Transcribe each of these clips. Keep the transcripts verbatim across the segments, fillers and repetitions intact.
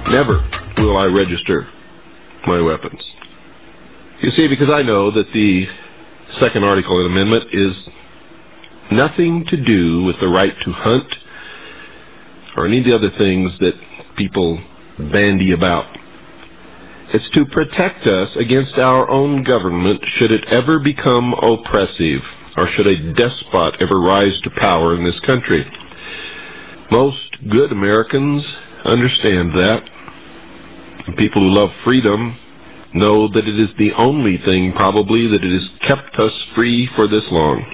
Never will I register my weapons. You see, because I know that the second article of the amendment is nothing to do with the right to hunt or any of the other things that people bandy about. It's to protect us against our own government should it ever become oppressive, or should a despot ever rise to power in this country. Most good Americans understand that. And people who love freedom know that it is the only thing, probably, that it has kept us free for this long.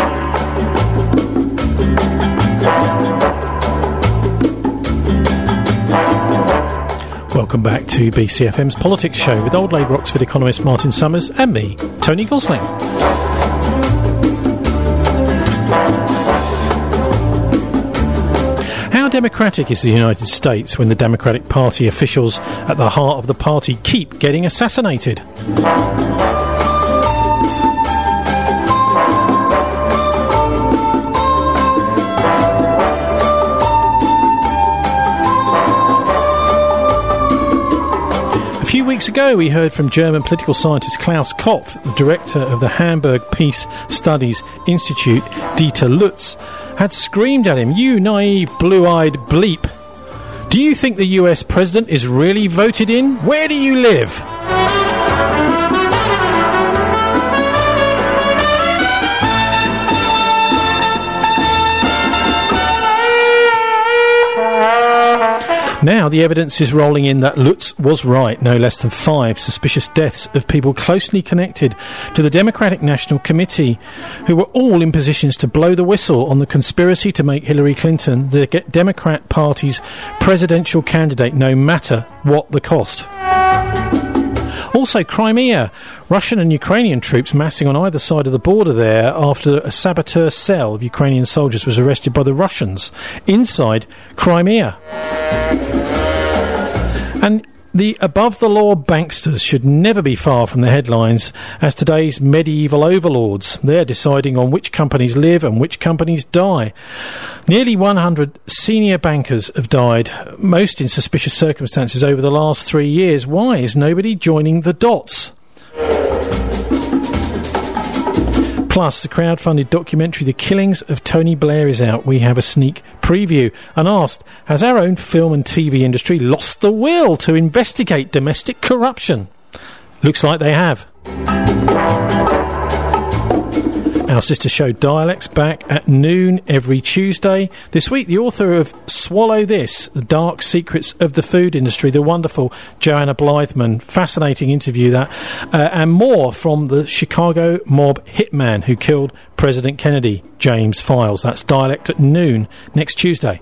Welcome back to B C F M's Politics Show with old Labour Oxford economist Martin Summers and me, Tony Gosling. How democratic is the United States when the Democratic Party officials at the heart of the party keep getting assassinated? A few weeks ago, we heard from German political scientist Klaus Kopf, the director of the Hamburg Peace Studies Institute, Dieter Lutz, had screamed at him, "You naive, blue-eyed bleep. Do you think the U S president is really voted in? Where do you live?" Now the evidence is rolling in that Lutz was right. No less than five suspicious deaths of people closely connected to the Democratic National Committee, who were all in positions to blow the whistle on the conspiracy to make Hillary Clinton the Democrat Party's presidential candidate, no matter what the cost. Also, Crimea. Russian and Ukrainian troops massing on either side of the border there after a saboteur cell of Ukrainian soldiers was arrested by the Russians inside Crimea. And the above-the-law banksters should never be far from the headlines as today's medieval overlords. They're deciding on which companies live and which companies die. Nearly one hundred senior bankers have died, most in suspicious circumstances over the last three years. Why is nobody joining the dots? Plus, the crowd-funded documentary The Killings of Tony Blair is out. We have a sneak preview and asked, has our own film and T V industry lost the will to investigate domestic corruption? Looks like they have. Our sister show Dialects back at noon every Tuesday. This week, the author of Swallow This, The Dark Secrets of the Food Industry, the wonderful Joanna Blythman. Fascinating interview, that. Uh, and more from the Chicago mob hitman who killed President Kennedy, James Files. That's Dialect at noon next Tuesday.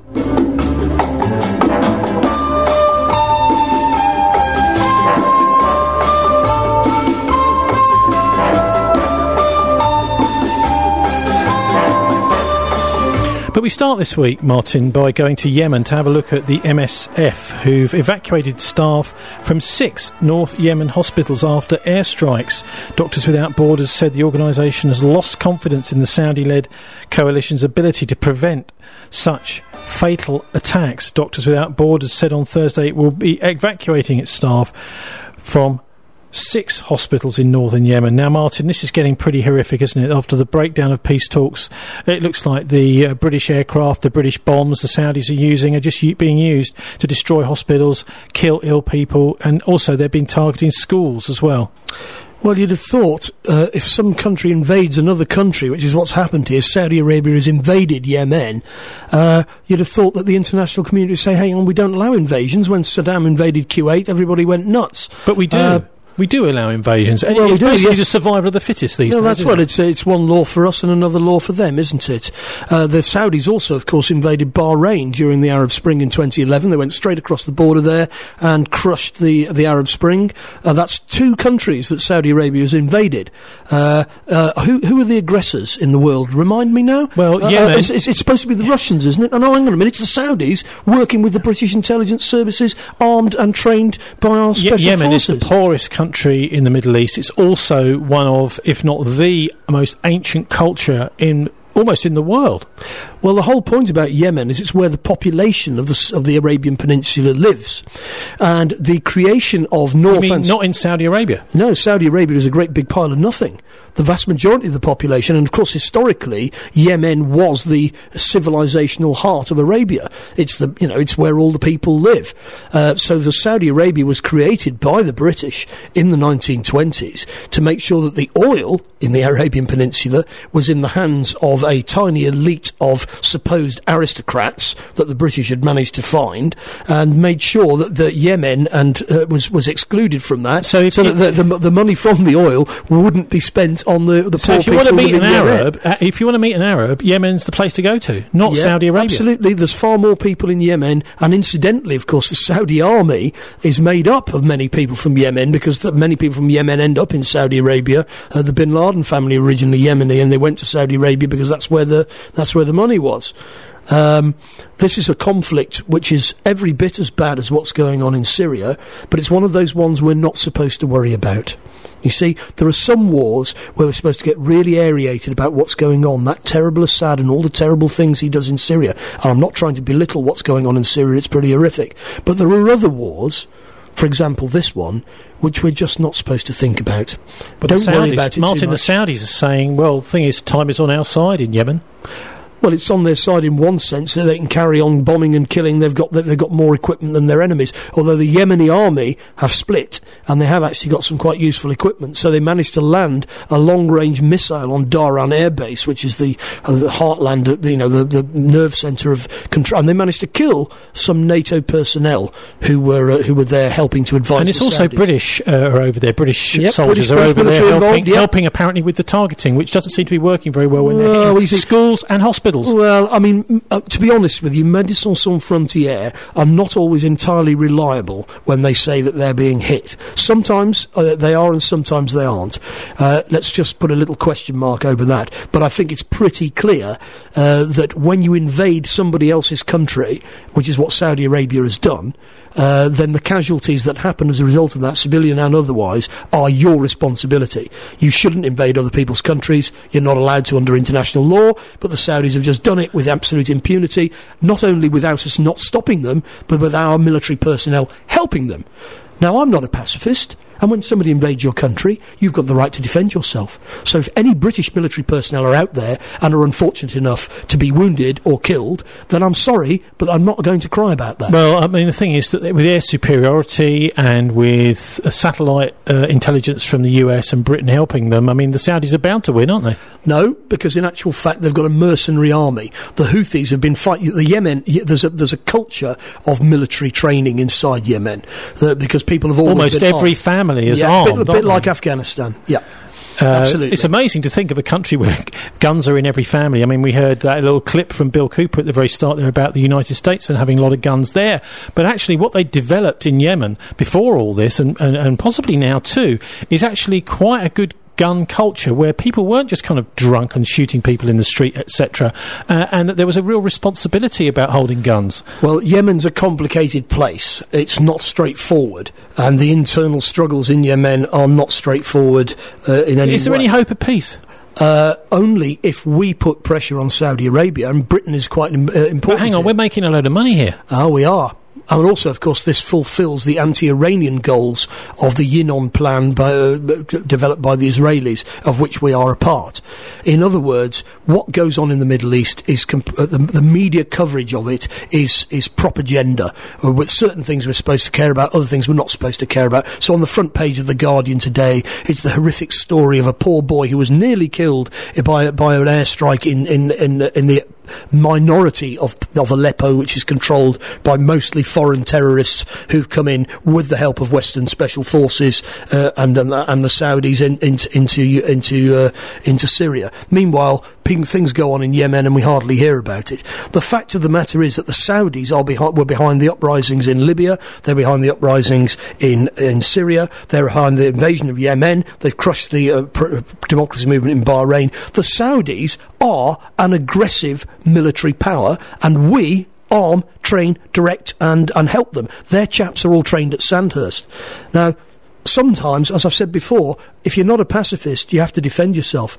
But we start this week, Martin, by going to Yemen to have a look at the M S F, who've evacuated staff from six North Yemen hospitals after airstrikes. Doctors Without Borders said the organisation has lost confidence in the Saudi-led coalition's ability to prevent such fatal attacks. Doctors Without Borders said on Thursday it will be evacuating its staff from six hospitals in northern Yemen. Now, Martin, this is getting pretty horrific, isn't it? After the breakdown of peace talks, it looks like the uh, British aircraft, the British bombs the Saudis are using are just u- being used to destroy hospitals, kill ill people, and also they've been targeting schools as well. Well, you'd have thought uh, if some country invades another country, which is what's happened here, Saudi Arabia has invaded Yemen, uh, you'd have thought that the international community would say, hang on, we don't allow invasions. When Saddam invaded Kuwait, everybody went nuts. But we do. Uh, We do allow invasions. And well, it's we do, basically yes. the survival of the fittest these no, days. That's what it? it's. It's one law for us and another law for them, isn't it? Uh, the Saudis also, of course, invaded Bahrain during the Arab Spring in twenty eleven. They went straight across the border there and crushed the the Arab Spring. Uh, that's two countries that Saudi Arabia has invaded. Uh, uh, who who are the aggressors in the world? Remind me now. Well, uh, Yemen. Uh, it's, it's, it's supposed to be the Russians, isn't it? Oh, no, hang on a minute. It's the Saudis working with the British intelligence services, armed and trained by our special Ye- Yemen forces. is the poorest country in the Middle East. It's also one of, if not the most ancient culture in almost in the world. Well, the whole point about Yemen is it's where the population of the of the Arabian Peninsula lives, and the creation of North. I mean, and not in Saudi Arabia. No, Saudi Arabia is a great big pile of nothing. The vast majority of the population, and of course historically, Yemen was the civilizational heart of Arabia. It's the you know it's where all the people live. Uh, so the Saudi Arabia was created by the British in the nineteen twenties to make sure that the oil in the Arabian Peninsula was in the hands of a tiny elite of supposed aristocrats that the British had managed to find, and made sure that the Yemen and uh, was was excluded from that, so, so that the, the the money from the oil wouldn't be spent on the the so poor if you people want to meet an living in Yemen. Arab, uh, if you want to meet an Arab, Yemen's the place to go to, not Yeah, Saudi Arabia. Absolutely, there's far more people in Yemen, and incidentally, of course, the Saudi army is made up of many people from Yemen, because the, many people from Yemen end up in Saudi Arabia. Uh, the Bin Laden family were originally Yemeni, and they went to Saudi Arabia because that's where the that's where the money was. Um, this is a conflict which is every bit as bad as what's going on in Syria, but it's one of those ones we're not supposed to worry about. You see, there are some wars where we're supposed to get really aerated about what's going on, that terrible Assad and all the terrible things he does in Syria. And I'm not trying to belittle what's going on in Syria, it's pretty horrific. But there are other wars, for example this one, which we're just not supposed to think about. But Don't the Saudis, worry about it Martin, too the much. Saudis are saying, well, the thing is, time is on our side in Yemen. Well, it's on their side in one sense, so they can carry on bombing and killing. They've got they've got more equipment than their enemies. Although the Yemeni army have split, and they have actually got some quite useful equipment. So they managed to land a long-range missile on Dhahran Air Base, which is the uh, the heartland, uh, you know, the, the nerve centre of control. And they managed to kill some NATO personnel who were uh, who were there helping to advise. And it's the also Saudis. British uh, are over there. British Yep, soldiers British- are British over there military helping, involved, yep. helping apparently with the targeting, which doesn't seem to be working very well when they're Well, hitting you see- schools and hospitals. Well, I mean, m- uh, to be honest with you, Médecins Sans Frontières are not always entirely reliable when they say that they're being hit. Sometimes uh, they are and sometimes they aren't. Uh, let's just put a little question mark over that. But I think it's pretty clear uh, that when you invade somebody else's country, which is what Saudi Arabia has done, uh, then the casualties that happen as a result of that, civilian and otherwise, are your responsibility. You shouldn't invade other people's countries. You're not allowed to under international law, but the Saudis have just done it with absolute impunity, not only without us not stopping them, but with our military personnel helping them. Now, I'm not a pacifist, and when somebody invades your country, you've got the right to defend yourself. So if any British military personnel are out there and are unfortunate enough to be wounded or killed, then I'm sorry, but I'm not going to cry about that. Well, I mean, the thing is that with air superiority and with uh, satellite uh, intelligence from the U S and Britain helping them, I mean, the Saudis are bound to win, aren't they? No, because in actual fact they've got a mercenary army. The Houthis have been fighting the Yemen. y- There's a there's a culture of military training inside Yemen, uh, because people have always Almost been every armed. family is yeah, armed, a bit, a bit aren't like they? Afghanistan. Yeah. Uh, Absolutely. It's amazing to think of a country where guns are in every family. I mean, we heard that little clip from Bill Cooper at the very start there about the United States and having a lot of guns there. But actually what they developed in Yemen before all this, and, and, and possibly now too, is actually quite a good gun culture where people weren't just kind of drunk and shooting people in the street, et cetera, uh, and that there was a real responsibility about holding guns. Well, Yemen's a complicated place. It's not straightforward, and the internal struggles in Yemen are not straightforward uh, in any way. Is there any hope of peace? Uh, only if we put pressure on Saudi Arabia, and Britain is quite im- uh, important. But hang on, here. we're making a load of money here. Oh, we are. And also, of course, this fulfills the anti-Iranian goals of the Yinon plan by, uh, developed by the Israelis, of which we are a part. In other words, what goes on in the Middle East is comp- uh, the, the media coverage of it is is propaganda. Uh, with certain things we're supposed to care about, other things we're not supposed to care about. So on the front page of The Guardian today, it's the horrific story of a poor boy who was nearly killed by by an airstrike in in in, in the minority of of Aleppo, which is controlled by mostly foreign terrorists who've come in with the help of Western special forces uh, and and the, and the Saudis in, into into into uh, into Syria. Meanwhile, p- things go on in Yemen, and we hardly hear about it. The fact of the matter is that the Saudis are behind, were behind the uprisings in Libya. They're behind the uprisings in in Syria. They're behind the invasion of Yemen. They've crushed the uh, pr- democracy movement in Bahrain. The Saudis are an aggressive military power, and we arm, train, direct, and, and help them. Their chaps are all trained at Sandhurst. Now, sometimes, as I've said before, if you're not a pacifist, you have to defend yourself.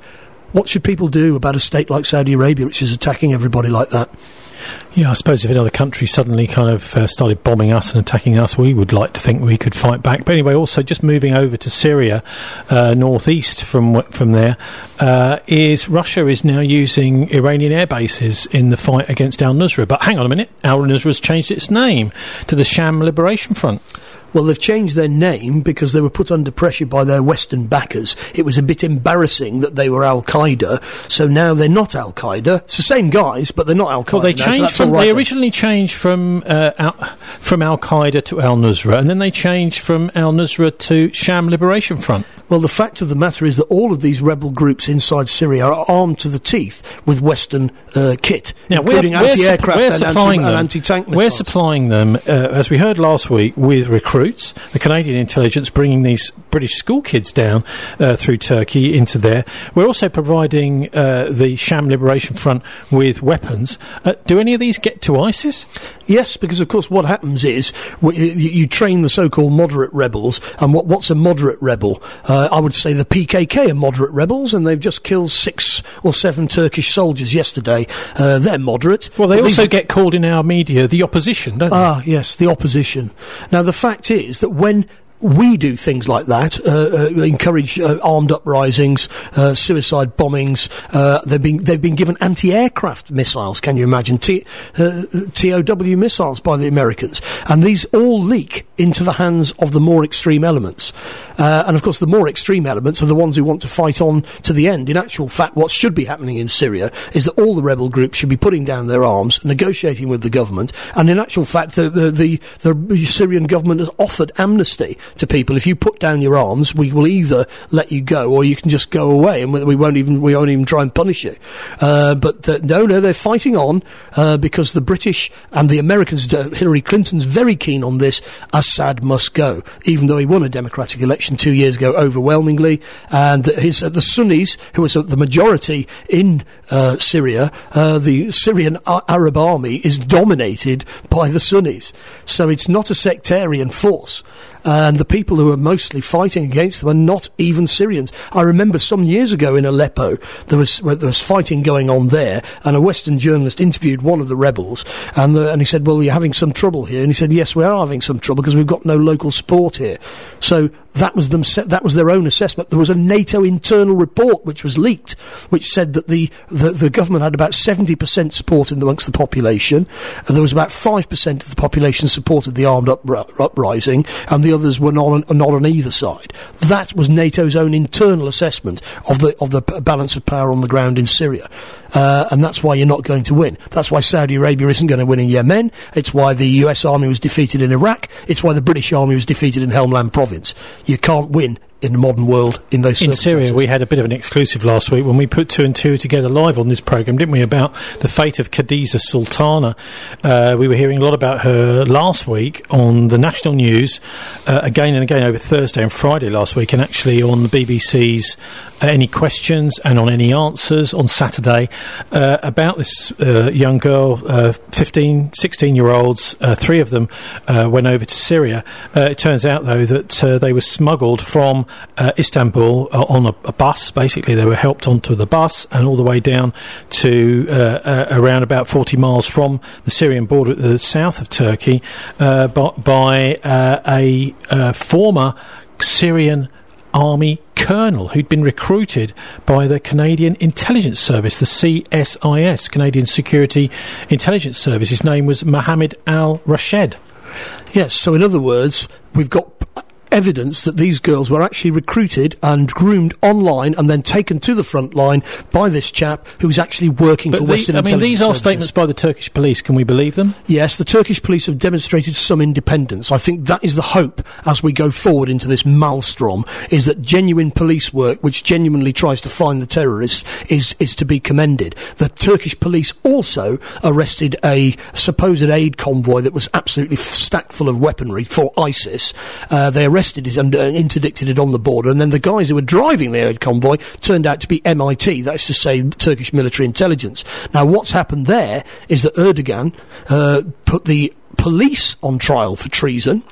What should people do about a state like Saudi Arabia, which is attacking everybody like that? Yeah, I suppose if another country suddenly kind of uh, started bombing us and attacking us, we would like to think we could fight back. But anyway, also just moving over to Syria, uh, northeast from from there, uh, is Russia is now using Iranian air bases in the fight against al-Nusra. But hang on a minute, al-Nusra has changed its name to the Sham Liberation Front. Well, they've changed their name because they were put under pressure by their Western backers. It was a bit embarrassing that they were Al-Qaeda, so now they're not Al-Qaeda. It's the same guys, but they're not Al-Qaeda. Well, they now, changed so from, right they then. originally changed from uh, Al, from Al-Qaeda to Al-Nusra, and then they changed from Al-Nusra to Sham Liberation Front. Well, the fact of the matter is that all of these rebel groups inside Syria are armed to the teeth with Western uh, kit, now, including we're, we're anti-aircraft we're and, supplying anti- them, and anti-tank missiles. We're supplying them, uh, as we heard last week, with recruits. The Canadian intelligence bringing these British school kids down uh, through Turkey into there. We're also providing uh, the Sham Liberation Front with weapons. Uh, do any of these get to ISIS? Yes, because of course what happens is w- you, you train the so-called moderate rebels, and what, what's a moderate rebel? Uh, I would say the P K K are moderate rebels, and they've just killed six or seven Turkish soldiers yesterday. Uh, they're moderate. Well, they But also these- get called in our media the opposition, don't they? Ah, yes, the opposition. Now, the fact is that when we do things like that, uh, uh, encourage uh, armed uprisings, uh, suicide bombings. Uh, they've been they've been given anti-aircraft missiles. Can you imagine T, uh, T O W missiles by the Americans? And these all leak into the hands of the more extreme elements. Uh, and of course, the more extreme elements are the ones who want to fight on to the end. In actual fact, what should be happening in Syria is that all the rebel groups should be putting down their arms, negotiating with the government. And in actual fact, the the the, the Syrian government has offered amnesty to people. If you put down your arms, we will either let you go or you can just go away, and we won't even we won't even try and punish you. Uh, but the, no, no, they're fighting on uh, because the British and the Americans. Uh, Hillary Clinton's very keen on this. Assad must go, even though he won a democratic election two years ago overwhelmingly. And his uh, the Sunnis, who is uh, the majority in uh, Syria, uh, the Syrian a- Arab army is dominated by the Sunnis. So it's not a sectarian force. And the people who are mostly fighting against them are not even Syrians. I remember some years ago in Aleppo, there was there was fighting going on there, and a Western journalist interviewed one of the rebels, and the, and he said, "Well, you're having some trouble here," and he said, "Yes, we are having some trouble because we've got no local support here." So that was them. That was their own assessment. There was a NATO internal report which was leaked, which said that the the, the government had about seventy percent support in amongst the population, and there was about five percent of the population supported the armed upri- uprising, and the others were not on, not on either side. That was NATO's own internal assessment of the of the p- balance of power on the ground in Syria, uh, and that's why you're not going to win. That's why Saudi Arabia isn't going to win in Yemen. It's why the U S Army was defeated in Iraq. It's why the British Army was defeated in Helmand Province. You can't win in the modern world in those in circumstances. Syria. We had a bit of an exclusive last week when we put two and two together live on this programme, didn't we, about the fate of Khadija Sultana. Uh, we were hearing a lot about her last week on the national news, uh, again and again over Thursday and Friday last week, and actually on the B B C's uh, Any Questions and on Any Answers on Saturday, uh, about this uh, young girl, uh, fifteen, sixteen-year-olds, uh, three of them uh, went over to Syria. Uh, it turns out, though, that uh, they were smuggled from Uh, Istanbul uh, on a, a bus. Basically, they were helped onto the bus and all the way down to uh, uh, around about forty miles from the Syrian border at the south of Turkey uh, by, by uh, a uh, former Syrian army colonel who'd been recruited by the Canadian Intelligence Service, the C S I S, Canadian Security Intelligence Service. His name was Mohammed Al-Rashed. Yes, so in other words, we've got evidence that these girls were actually recruited and groomed online and then taken to the front line by this chap who's actually working But for the, Western I mean, intelligence these are services. statements by the Turkish police. Can we believe them? Yes, the Turkish police have demonstrated some independence. I think that is the hope as we go forward into this maelstrom, is that genuine police work, which genuinely tries to find the terrorists, is, is to be commended. The Turkish police also arrested a supposed aid convoy that was absolutely f- stacked full of weaponry for ISIS. Uh, they arrested it and uh, interdicted it on the border, and then the guys who were driving the aid convoy turned out to be M I T, that's to say Turkish military intelligence. Now what's happened there is that Erdogan uh, put the police on trial for treason.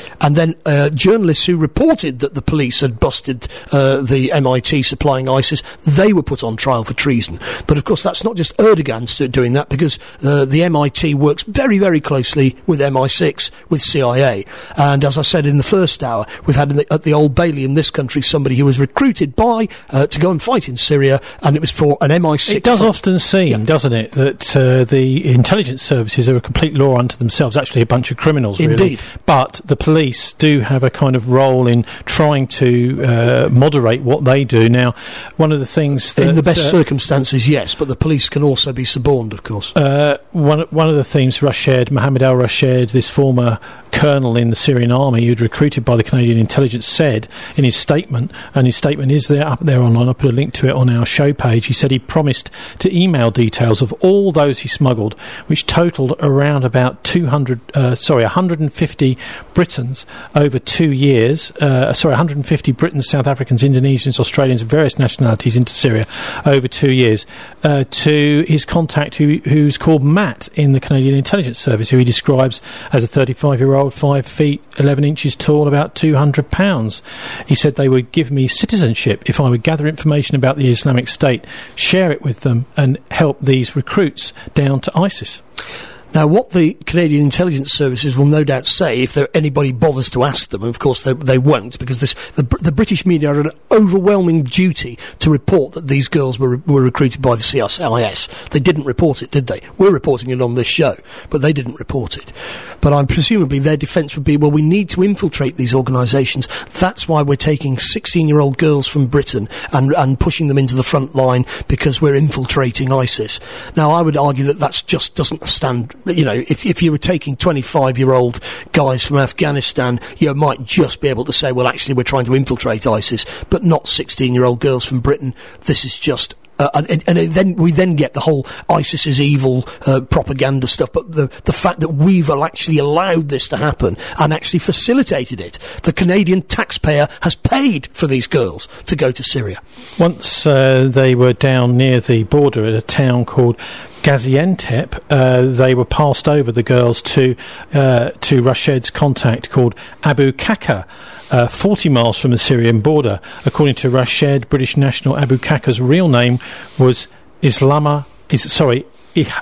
And then uh, journalists who reported that the police had busted uh, the M I T supplying ISIS, they were put on trial for treason. But of course that's not just Erdogan doing that, because uh, the M I T works very, very closely with M I six, with C I A. And as I said in the first hour, we've had in the, at the Old Bailey in this country somebody who was recruited by uh, to go and fight in Syria, and it was for an M I six. It does fight. often seem, yeah. doesn't it, that uh, the intelligence services are a complete law unto themselves, actually a bunch of criminals, really. Indeed. But the police do have a kind of role in trying to uh, moderate what they do. Now, one of the things that... In the best uh, circumstances, yes, but the police can also be suborned, of course. Uh, one, one of the themes Rashid, Mohammed al-Rashid, this former colonel in the Syrian army who'd recruited by the Canadian intelligence, said in his statement, and his statement is there up there online, I'll put a link to it on our show page, he said he promised to email details of all those he smuggled, which totalled around about two hundred, uh, sorry, one hundred fifty Britons over two years, uh, sorry, one hundred fifty Britons, South Africans, Indonesians, Australians, various nationalities into Syria over two years, uh, to his contact who, who's called Matt in the Canadian Intelligence Service, who he describes as a thirty-five-year-old, five feet, eleven inches tall, about two hundred pounds. He said they would give me citizenship if I would gather information about the Islamic State, share it with them, and help these recruits down to ISIS. Now, what the Canadian intelligence services will no doubt say, if there, anybody bothers to ask them, and of course they, they won't, because this, the, the British media are an overwhelming duty to report that these girls were, were recruited by the C I S. They didn't report it, did they? We're reporting it on this show, but they didn't report it. But I'm presumably their defence would be, well, we need to infiltrate these organisations. That's why we're taking sixteen-year-old girls from Britain and, and pushing them into the front line, because we're infiltrating ISIS. Now, I would argue that that just doesn't stand. You know, if, if you were taking twenty-five-year-old guys from Afghanistan, you might just be able to say, well, actually, we're trying to infiltrate ISIS, but not sixteen-year-old girls from Britain. This is just... Uh, and, and then we then get the whole ISIS is evil uh, propaganda stuff, but the the fact that we've actually allowed this to happen and actually facilitated it, the Canadian taxpayer has paid for these girls to go to Syria. Once uh, they were down near the border at a town called Gaziantep, uh, they were passed over, the girls, to uh, to Rashid's contact called Abu Kaka, uh, forty miles from the Syrian border. According to Rashid, British national Abu Kaka's real name was Islama, is sorry, I-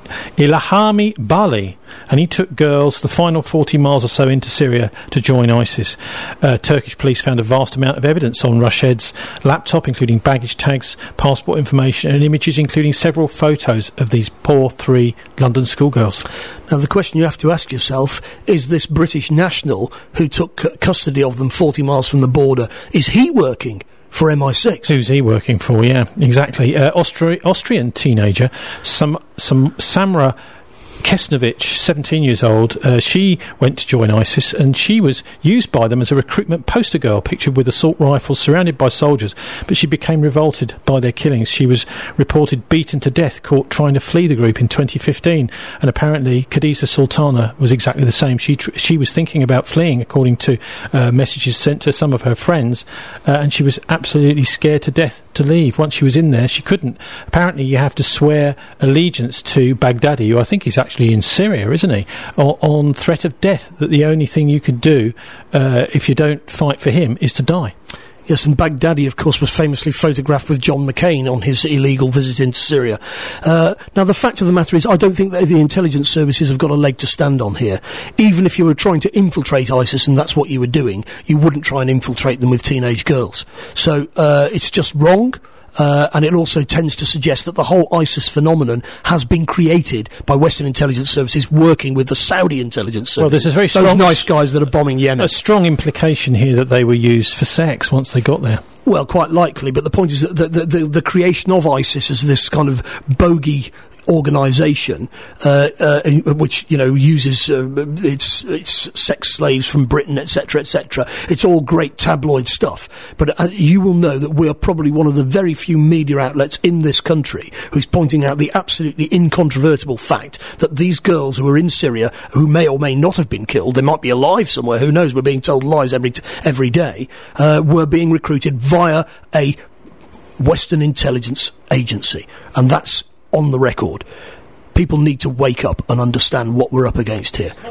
Ilhami Bali, and he took girls the final forty miles or so into Syria to join ISIS. Uh, Turkish police found a vast amount of evidence on Rashid's laptop, including baggage tags, passport information, and images, including several photos of these poor three London schoolgirls. Now, the question you have to ask yourself is, this British national who took c- custody of them forty miles from the border, is he working for M I six? Who's he working for? Yeah, exactly. Uh, Austri- Austrian teenager, some some Samra Kesnovich, seventeen years old, uh, she went to join ISIS, and she was used by them as a recruitment poster girl, pictured with assault rifles, surrounded by soldiers, but she became revolted by their killings. She was reported beaten to death, caught trying to flee the group in twenty fifteen, and apparently Khadija Sultana was exactly the same. She tr- she was thinking about fleeing, according to uh, messages sent to some of her friends, uh, and she was absolutely scared to death to leave. Once she was in there, she couldn't. Apparently you have to swear allegiance to Baghdadi, who I think is actually in Syria, isn't he, o- on threat of death, that the only thing you could do uh, if you don't fight for him is to die. Yes, and Baghdadi, of course, was famously photographed with John McCain on his illegal visit into Syria. Uh, now, the fact of the matter is, I don't think that the intelligence services have got a leg to stand on here. Even if you were trying to infiltrate ISIS, and that's what you were doing, you wouldn't try and infiltrate them with teenage girls. So, uh, it's just wrong. Uh, and it also tends to suggest that the whole ISIS phenomenon has been created by Western intelligence services working with the Saudi intelligence services. Well, there's a very Those strong nice guys that are bombing Yemen. A strong implication here that they were used for sex once they got there. Well, quite likely, but the point is that the, the, the, the creation of ISIS as this kind of bogey organisation, uh, uh, which, you know, uses uh, its its sex slaves from Britain, et cetera, et cetera. It's all great tabloid stuff. But uh, you will know that we are probably one of the very few media outlets in this country who's pointing out the absolutely incontrovertible fact that these girls who are in Syria, who may or may not have been killed, they might be alive somewhere, who knows, we're being told lies every t- every day, uh, were being recruited via a Western intelligence agency. And that's on the record. People need to wake up and understand what we're up against here.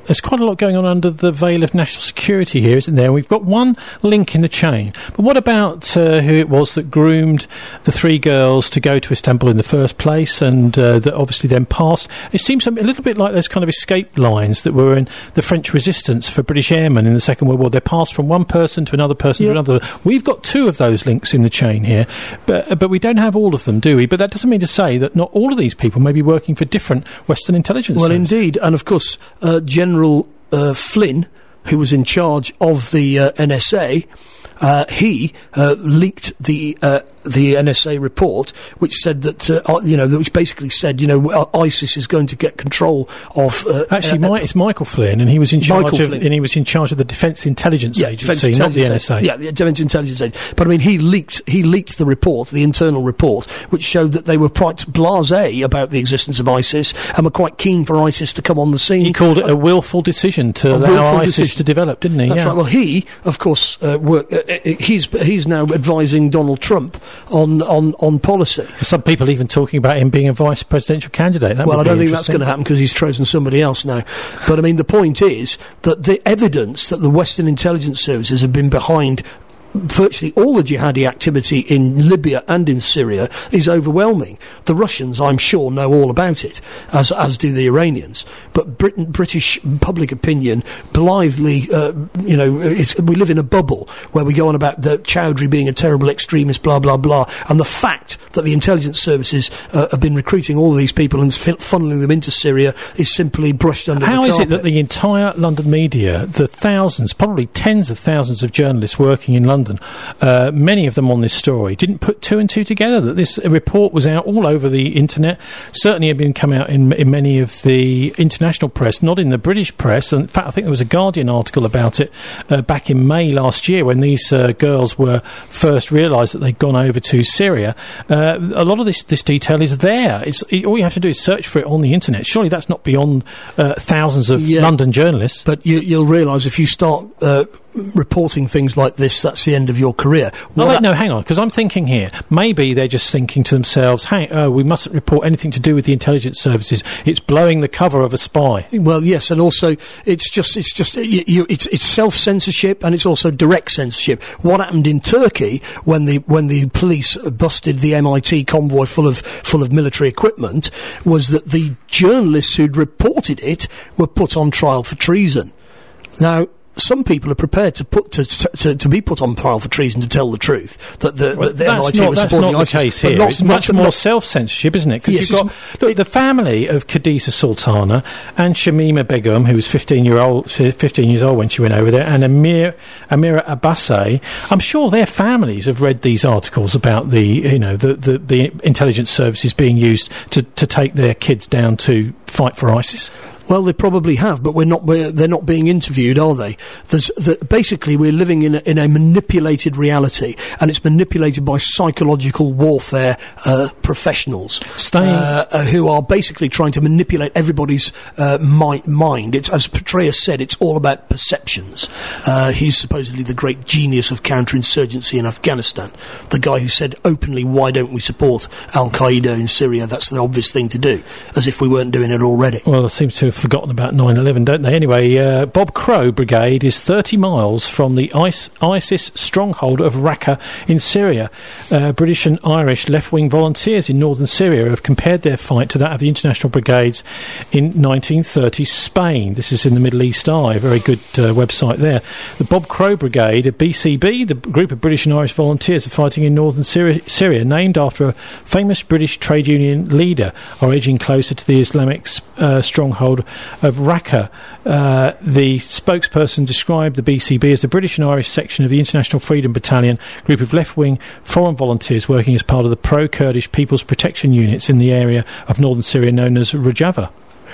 there's quite a lot going on under the veil of national security here, isn't there? We've got one link in the chain. But what about uh, who it was that groomed the three girls to go to Istanbul in the first place, and uh, that obviously then passed? It seems a little bit like those kind of escape lines that were in the French resistance for British airmen in the Second World War. They passed from one person to another person yep. to another. We've got two of those links in the chain here, but, but we don't have all of them, do we? But that doesn't mean to say that not all of these people may be working for different Western intelligence Well, services. Indeed, and of course, uh, General uh, Flynn, who was in charge of the uh, N S A, uh, he uh, leaked the uh, the N S A report, which said that uh, you know, which basically said, you know, ISIS is going to get control of. Uh, Actually, uh, My, it's Michael Flynn, and he was in charge Michael of, Flynn. and he was in charge of the Defence Intelligence yeah, Agency, Defence not the N Intelligence S A. Yeah, the Defence Intelligence Agency. But I mean, he leaked he leaked the report, the internal report, which showed that they were quite blasé about the existence of ISIS and were quite keen for ISIS to come on the scene. He called it a willful decision to A allow ISIS decision. to develop, didn't he? That's yeah. right. Well, he, of course, uh, work, uh, uh, he's he's now advising Donald Trump on on, on policy. Some people even talking about him being a vice presidential candidate. That well, I would be don't think that's interesting. going to happen because he's chosen somebody else now. But I mean, the point is that the evidence that the Western intelligence services have been behind virtually all the jihadi activity in Libya and in Syria is overwhelming. The Russians, I'm sure, know all about it, as as do the Iranians. But Britain, British public opinion blithely, uh, you know, it's, we live in a bubble where we go on about the Chowdhury being a terrible extremist, blah, blah, blah. And the fact that the intelligence services uh, have been recruiting all of these people and f- funneling them into Syria is simply brushed under How the is carpet. it that the entire London media, the thousands, probably tens of thousands of journalists working in London, Uh, many of them on this story, didn't put two and two together, that this report was out all over the internet, certainly had been come out in, in many of the international press, not in the British press. And in fact, I think there was a Guardian article about it uh, back in May last year when these uh, girls were first realised that they'd gone over to Syria. Uh, a lot of this, this detail is there. It's, it, all you have to do is search for it on the internet. Surely that's not beyond uh, thousands of Yeah. London journalists. But you, you'll realise if you start uh, reporting things like this, that's the end of your career. Oh, What wait, I- no, hang on, because I'm thinking here, maybe they're just thinking to themselves, hey, oh, we mustn't report anything to do with the intelligence services. It's blowing the cover of a spy. Well, yes, and also it's just it's just you, you, it's it's self censorship and it's also direct censorship. What happened in Turkey when the when the police busted the M I T convoy full of full of military equipment was that the journalists who'd reported it were put on trial for treason. Now, some people are prepared to put to, to to be put on trial for treason to tell the truth that the, Well, that the that's M I T not, was that's supporting not the ISIS, case but here. not- It's not- much more not- self-censorship, isn't it? Because Yes, you've got it's- look, it- the family of Khadija Sultana and Shamima Begum, who was fifteen year old, fifteen years old when she went over there, and Amir Amira Abbasi. I'm sure their families have read these articles about the you know the the, the intelligence services being used to to take their kids down to fight for ISIS. Well, they probably have, but we're not. We're, they're not being interviewed, are they? There's, the, basically, we're living in a, in a manipulated reality, and it's manipulated by psychological warfare uh, professionals Staying- uh, uh, who are basically trying to manipulate everybody's uh, mi- mind. It's, as Petraeus said, it's all about perceptions. Uh, he's supposedly the great genius of counterinsurgency in Afghanistan, the guy who said openly, "Why don't we support Al Qaeda in Syria? That's the obvious thing to do," as if we weren't doing it already. Well, it seems to have forgotten about nine eleven, don't they? Anyway, uh, Bob Crow Brigade is thirty miles from the IS- ISIS stronghold of Raqqa in Syria. Uh, British and Irish left-wing volunteers in northern Syria have compared their fight to that of the international brigades in nineteen thirty Spain. This is in the Middle East Eye, very good uh, website there. The Bob Crow Brigade, a B C B, the group of British and Irish volunteers are fighting in northern Syria, Syria named after a famous British trade union leader, are edging closer to the Islamic uh, stronghold of Raqqa. Uh, the spokesperson described the B C B as the British and Irish section of the International Freedom Battalion, group of left-wing foreign volunteers working as part of the pro-Kurdish People's Protection Units in the area of northern Syria known as Rojava.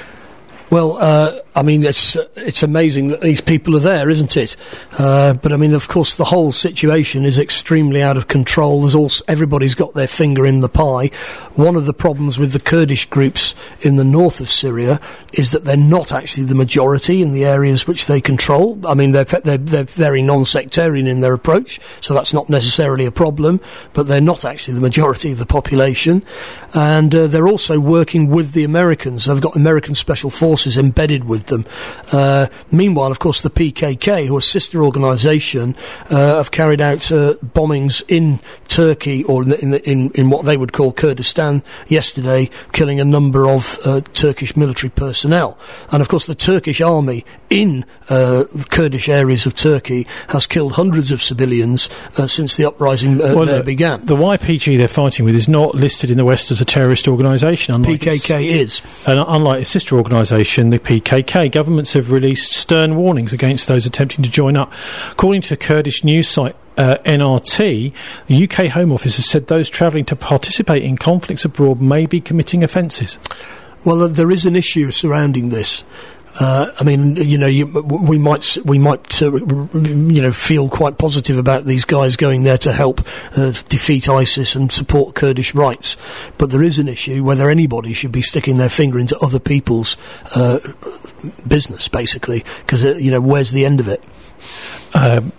Well, uh, I mean, it's uh, it's amazing that these people are there, isn't it? Uh, but I mean, of course, the whole situation is extremely out of control. There's also everybody's got their finger in the pie. One of the problems with the Kurdish groups in the north of Syria is that they're not actually the majority in the areas which they control. I mean, they're they're, they're very non-sectarian in their approach, so that's not necessarily a problem. But they're not actually the majority of the population, and uh, they're also working with the Americans. They've got American special forces forces embedded with them. Uh, meanwhile, of course, the P K K, who are a sister organisation, uh, have carried out uh, bombings in Turkey, or in, in in what they would call Kurdistan, yesterday, killing a number of uh, Turkish military personnel. And of course, the Turkish army in uh, Kurdish areas of Turkey has killed hundreds of civilians uh, since the uprising uh, well, there the, began. The Y P G they're fighting with is not listed in the West as a terrorist organisation. P K K is. And unlike its sister organisation, the P K K, governments have released stern warnings against those attempting to join up. According to the Kurdish news site Uh, N R T, the U K Home Office has said those travelling to participate in conflicts abroad may be committing offences. Well, uh, there is an issue surrounding this. Uh, I mean, you know, you, we might we might uh, you know feel quite positive about these guys going there to help uh, defeat ISIS and support Kurdish rights, but there is an issue whether anybody should be sticking their finger into other people's uh, business, basically, because uh, you know, where's the end of it? Um,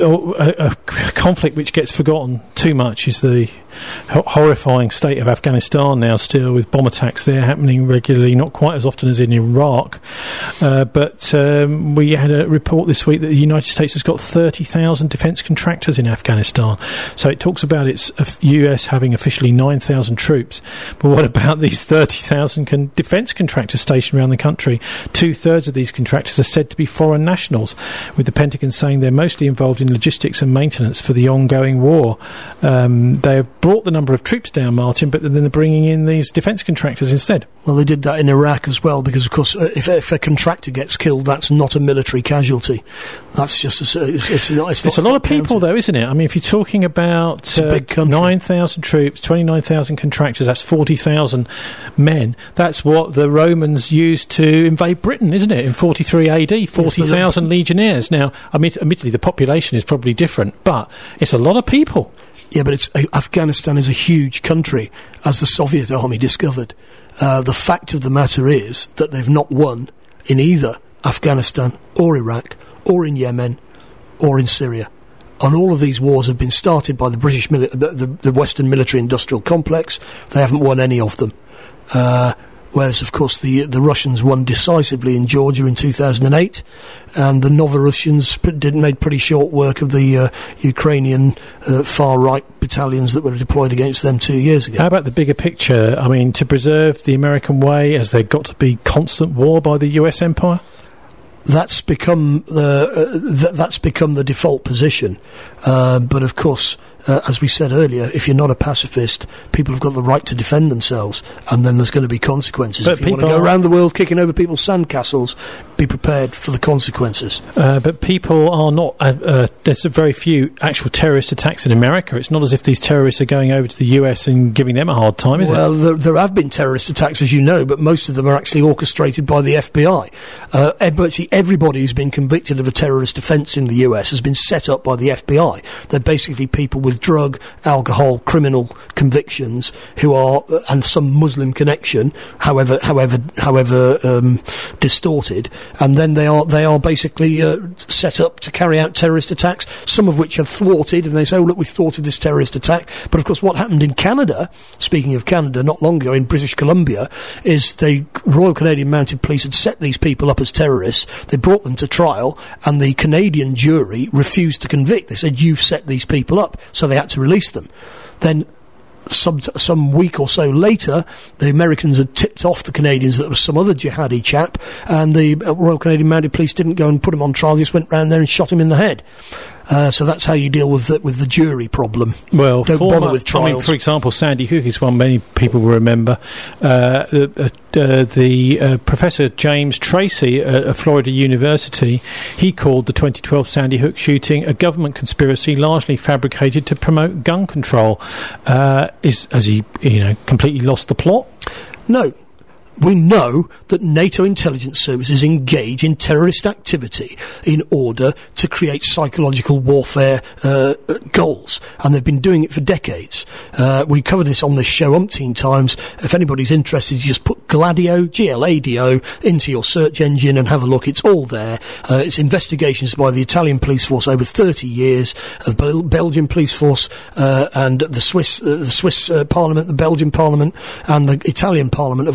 a, a conflict which gets forgotten too much is the ho- horrifying state of Afghanistan now, still, with bomb attacks there happening regularly, not quite as often as in Iraq. Uh, but um, we had a report this week that the United States has got thirty thousand defence contractors in Afghanistan. So it talks about its uh, U S having officially nine thousand troops. But what about these thirty thousand con- defence contractors stationed around the country? Two-thirds of these contractors are said to be foreign nationals, with the Pentagon saying they're mostly involved in logistics and maintenance for the ongoing war. Um, they have brought the number of troops down, Martin, but then they're bringing in these defence contractors instead. Well, they did that in Iraq as well, because, of course, uh, if, if a contractor gets killed, that's not a military casualty. That's just a, it's, it's, not, it's, it's not, a lot of people, though, isn't it? I mean, if you're talking about uh, nine thousand troops, twenty-nine thousand contractors, that's forty thousand men. That's what the Romans used to invade Britain, isn't it, in forty-three A D, forty thousand yes, legionnaires. Now, I mean, admittedly, the population is probably different, but it's a lot of people. Yeah, but it's, uh, Afghanistan is a huge country, as the Soviet army discovered. Uh, the fact of the matter is that they've not won in either Afghanistan or Iraq or in Yemen or in Syria. And all of these wars have been started by the British, mili- the, the, the Western military-industrial complex. They haven't won any of them. Uh, whereas, of course, the the Russians won decisively in Georgia in two thousand eight, and the Novorussians pr- did made pretty short work of the uh, Ukrainian uh, far-right battalions that were deployed against them two years ago. How about the bigger picture? I mean, to preserve the American way, has there got to be constant war by the U S empire? That's become the uh, th- that's become the default position, uh, but of course, uh, as we said earlier, if you're not a pacifist, people have got the right to defend themselves, and then there's going to be consequences. But if you want to go around the world kicking over people's sandcastles, be prepared for the consequences. Uh, but people are not. Uh, uh, there's a very few actual terrorist attacks in America. It's not as if these terrorists are going over to the U S and giving them a hard time, is well, it? Well, there, there have been terrorist attacks, as you know, but most of them are actually orchestrated by the F B I. Uh, virtually everybody who's been convicted of a terrorist offence in the U S has been set up by the F B I. They're basically people with drug, alcohol, criminal convictions who are, uh, and some Muslim connection, however, however, however um, distorted, and then they are they are basically uh, set up to carry out terrorist attacks. Some of which are thwarted, and they say, "Oh, look, we thwarted this terrorist attack." But of course, what happened in Canada, speaking of Canada, not long ago in British Columbia, is the Royal Canadian Mounted Police had set these people up as terrorists. They brought them to trial, and the Canadian jury refused to convict. They said, "You've set these people up," so they had to release them. Then some some week or so later, the Americans had tipped off the Canadians that there was some other jihadi chap, and the Royal Canadian Mounted Police didn't go and put him on trial. They just went round there and shot him in the head. Uh, so that's how you deal with the, with the jury problem. Well, don't former, bother with trials. I mean, for example, Sandy Hook is one many people will remember. Uh, uh, uh, the uh, Professor James Tracy at Florida University, he called the twenty twelve Sandy Hook shooting a government conspiracy largely fabricated to promote gun control. Uh, is has he, you know, completely lost the plot? No. We know that NATO intelligence services engage in terrorist activity in order to create psychological warfare uh, goals, and they've been doing it for decades. Uh, we covered this on this show umpteen times. If anybody's interested, you just put Gladio, G L A D O, into your search engine and have a look. It's all there. Uh, it's investigations by the Italian police force over thirty years, the Bel- Belgian police force, uh, and the Swiss, uh, the Swiss uh, Parliament, the Belgian Parliament, and the Italian Parliament have all passed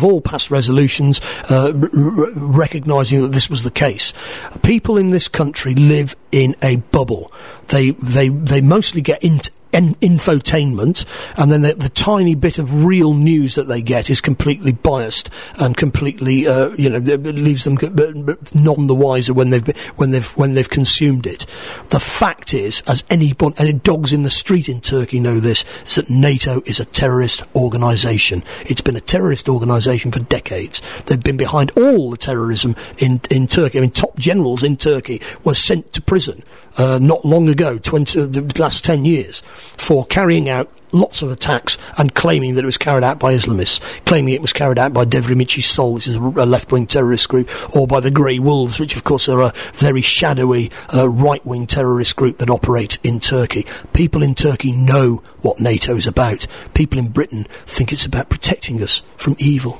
resolutions uh, r- r- recognising that this was the case. People in this country live in a bubble. They they they mostly get into En- infotainment, and then the, the tiny bit of real news that they get is completely biased and completely, uh, you know, it leaves them none the wiser when they've been, when they've when they've consumed it. The fact is, as anyone, any dogs in the street in Turkey know this, is that NATO is a terrorist organisation. It's been a terrorist organisation for decades. They've been behind all the terrorism in in Turkey. I mean, top generals in Turkey were sent to prison uh, not long ago, twenty the last ten years. For carrying out lots of attacks and claiming that it was carried out by Islamists, claiming it was carried out by Devrimiçi Sol, which is a left-wing terrorist group, or by the Grey Wolves, which of course are a very shadowy uh, right-wing terrorist group that operate in Turkey. People in Turkey know what NATO is about. People in Britain think it's about protecting us from evil.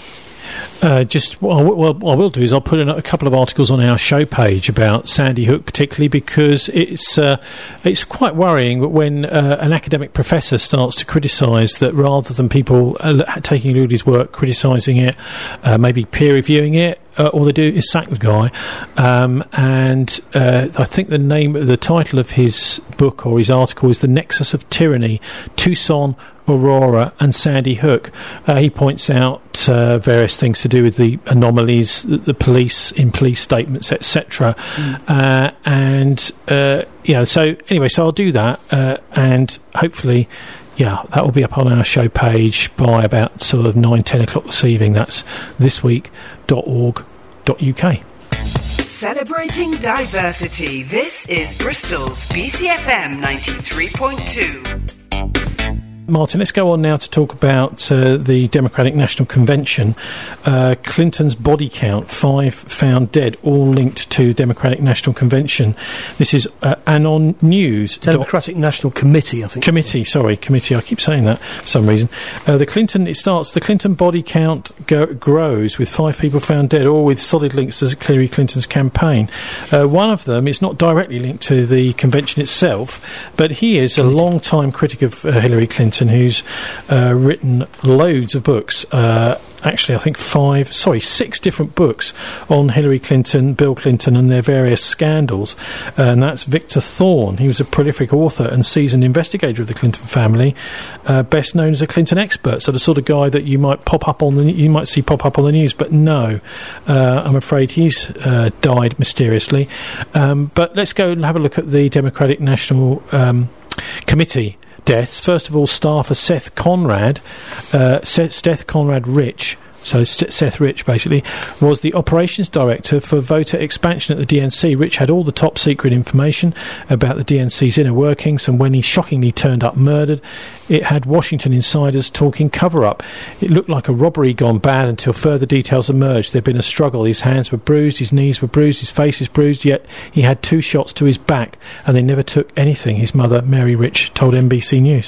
Uh, just well, well, what I will do is I'll put in a couple of articles on our show page about Sandy Hook, particularly because it's uh, it's quite worrying when uh, an academic professor starts to criticise that rather than people uh, taking a look at his work, criticising it, uh, maybe peer reviewing it. Uh, all they do is sack the guy, um, and uh, I think the name, the title of his book or his article is "The Nexus of Tyranny: Tucson, Aurora, and Sandy Hook." Uh, he points out uh, various things to do with the anomalies, the, the police in police statements, et cetera. Mm. Uh, and uh, you know, so anyway, so I'll do that, uh, and hopefully. Yeah, that will be up on our show page by about sort of nine, ten o'clock this evening. That's this week dot org dot U K. Celebrating diversity, this is Bristol's B C F M ninety-three point two. Martin, let's go on now to talk about uh, the Democratic National Convention. Uh, Clinton's body count, five found dead, all linked to Democratic National Convention. This is uh, Anon News. Democratic National Committee, I think. Committee, sorry, committee. I keep saying that for some reason. Uh, the Clinton, it starts, the Clinton body count go- grows with five people found dead, all with solid links to Hillary Clinton's campaign. Uh, one of them is not directly linked to the convention itself, but he is a long-time critic of uh, Hillary Clinton, who's uh, written loads of books, uh, actually I think five, sorry, six different books on Hillary Clinton, Bill Clinton and their various scandals, uh, and that's Victor Thorne. He was a prolific author and seasoned investigator of the Clinton family, uh, best known as a Clinton expert, so the sort of guy that you might pop up on the, you might see pop up on the news, but no, uh, I'm afraid he's uh, died mysteriously. Um, but let's go and have a look at the Democratic National um, Committee deaths. First of all, staffer Seth Conrad, uh, Seth, Seth Conrad Rich, so Seth Rich basically, was the operations director for voter expansion at the D N C. Rich had all the top secret information about the D N C's inner workings, and when he shockingly turned up murdered, it had Washington insiders talking cover-up. It looked like a robbery gone bad until further details emerged. There'd been a struggle. His hands were bruised, his knees were bruised, his face is bruised, yet he had two shots to his back, and they never took anything, his mother, Mary Rich, told N B C News.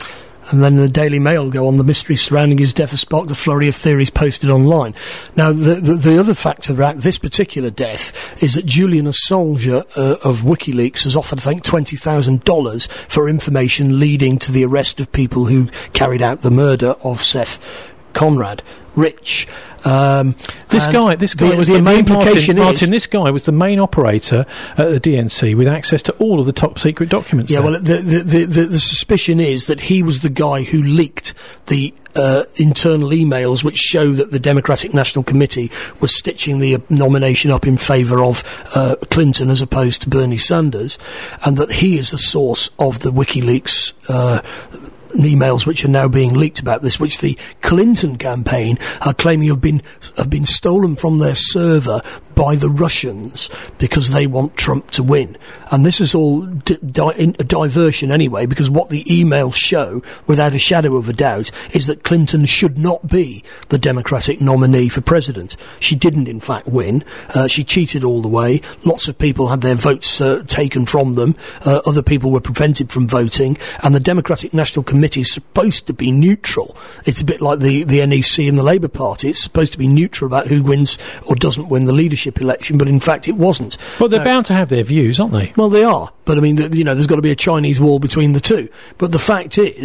And then the Daily Mail go on, the mystery surrounding his death has sparked a flurry of theories posted online. Now, the, the, the other factor about this particular death is that Julian Assange uh, of WikiLeaks has offered, I think, twenty thousand dollars for information leading to the arrest of people who carried out the murder of Seth Conrad Rich. Um, this guy, this guy the, was the, the, the main implication Martin, is, Martin. This guy was the main operator at the D N C with access to all of the top secret documents. Yeah, there. well, the, the the the the suspicion is that he was the guy who leaked the uh, internal emails which show that the Democratic National Committee was stitching the uh, nomination up in favour of uh, Clinton as opposed to Bernie Sanders, and that he is the source of the WikiLeaks Uh, emails which are now being leaked about this, which the Clinton campaign are claiming have been have been stolen from their server by the Russians because they want Trump to win. And this is all di- di- a diversion anyway, because what the emails show, without a shadow of a doubt, is that Clinton should not be the Democratic nominee for president. She didn't, in fact, win. Uh, she cheated all the way. Lots of people had their votes uh, taken from them. Uh, other people were prevented from voting. And the Democratic National Committee is supposed to be neutral. It's a bit like the, the N E C and the Labour Party. It's supposed to be neutral about who wins or doesn't win the leadership election, but in fact it wasn't. Well, they're now, bound to have their views, aren't they? Well, they are. But I mean, the, you know, there's got to be a Chinese wall between the two. But the fact is,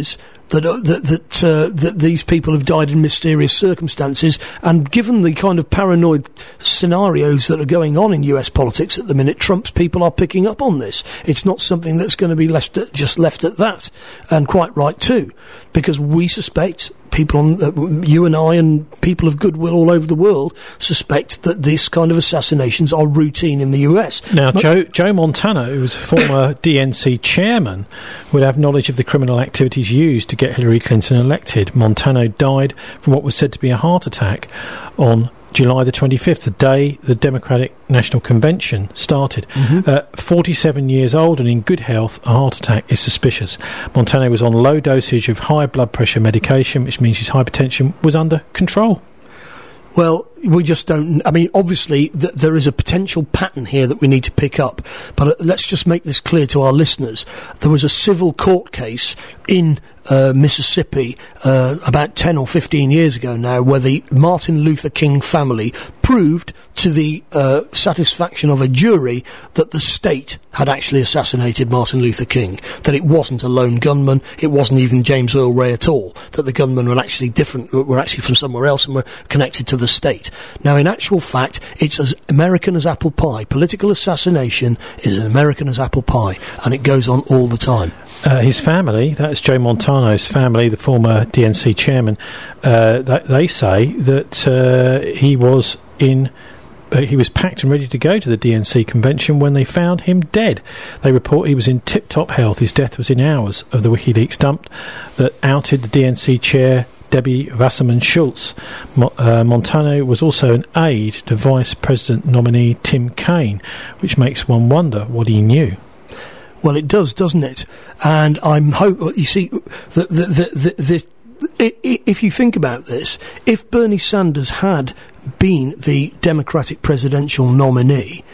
that uh, that that, uh, that these people have died in mysterious circumstances, and given the kind of paranoid scenarios that are going on in U S politics at the minute, Trump's people are picking up on this. It's not something that's going to be left at, just left at that, and quite right too, because we suspect, people on uh, you and I and people of goodwill all over the world suspect that this kind of assassinations are routine in the U S. Now, But Joe, Joe Montana, who was a former D N C chairman, would have knowledge of the criminal activities used to get Hillary Clinton elected. Montano died from what was said to be a heart attack on July the twenty-fifth, the day the Democratic National Convention started. Mm-hmm. Uh, forty-seven years old and in good health, a heart attack is suspicious. Montano was on low dosage of high blood pressure medication, which means his hypertension was under control. Well, we just don't... I mean, obviously, th- there is a potential pattern here that we need to pick up. But uh, let's just make this clear to our listeners. There was a civil court case in uh, Mississippi uh, about ten or fifteen years ago now, where the Martin Luther King family proved to the uh, satisfaction of a jury that the state had actually assassinated Martin Luther King, that it wasn't a lone gunman, it wasn't even James Earl Ray at all, that the gunmen were actually different, were actually from somewhere else and were connected to the state. Now, in actual fact, it's as American as apple pie. Political assassination is as American as apple pie, and it goes on all the time. Uh, his family, that's Joe Montano's family, the former D N C chairman, uh, th- they say that uh, he was in... Uh, he was packed and ready to go to the D N C convention when they found him dead. They report he was in tip-top health. His death was in hours of the WikiLeaks dump that outed the D N C chair, Debbie Wasserman Schultz. Mo- uh, Montano was also an aide to Vice President nominee Tim Kaine, which makes one wonder what he knew. Well, it does, doesn't it? And I'm hope you see the the the, the, the I, I, if you think about this, if Bernie Sanders had been the Democratic presidential nominee,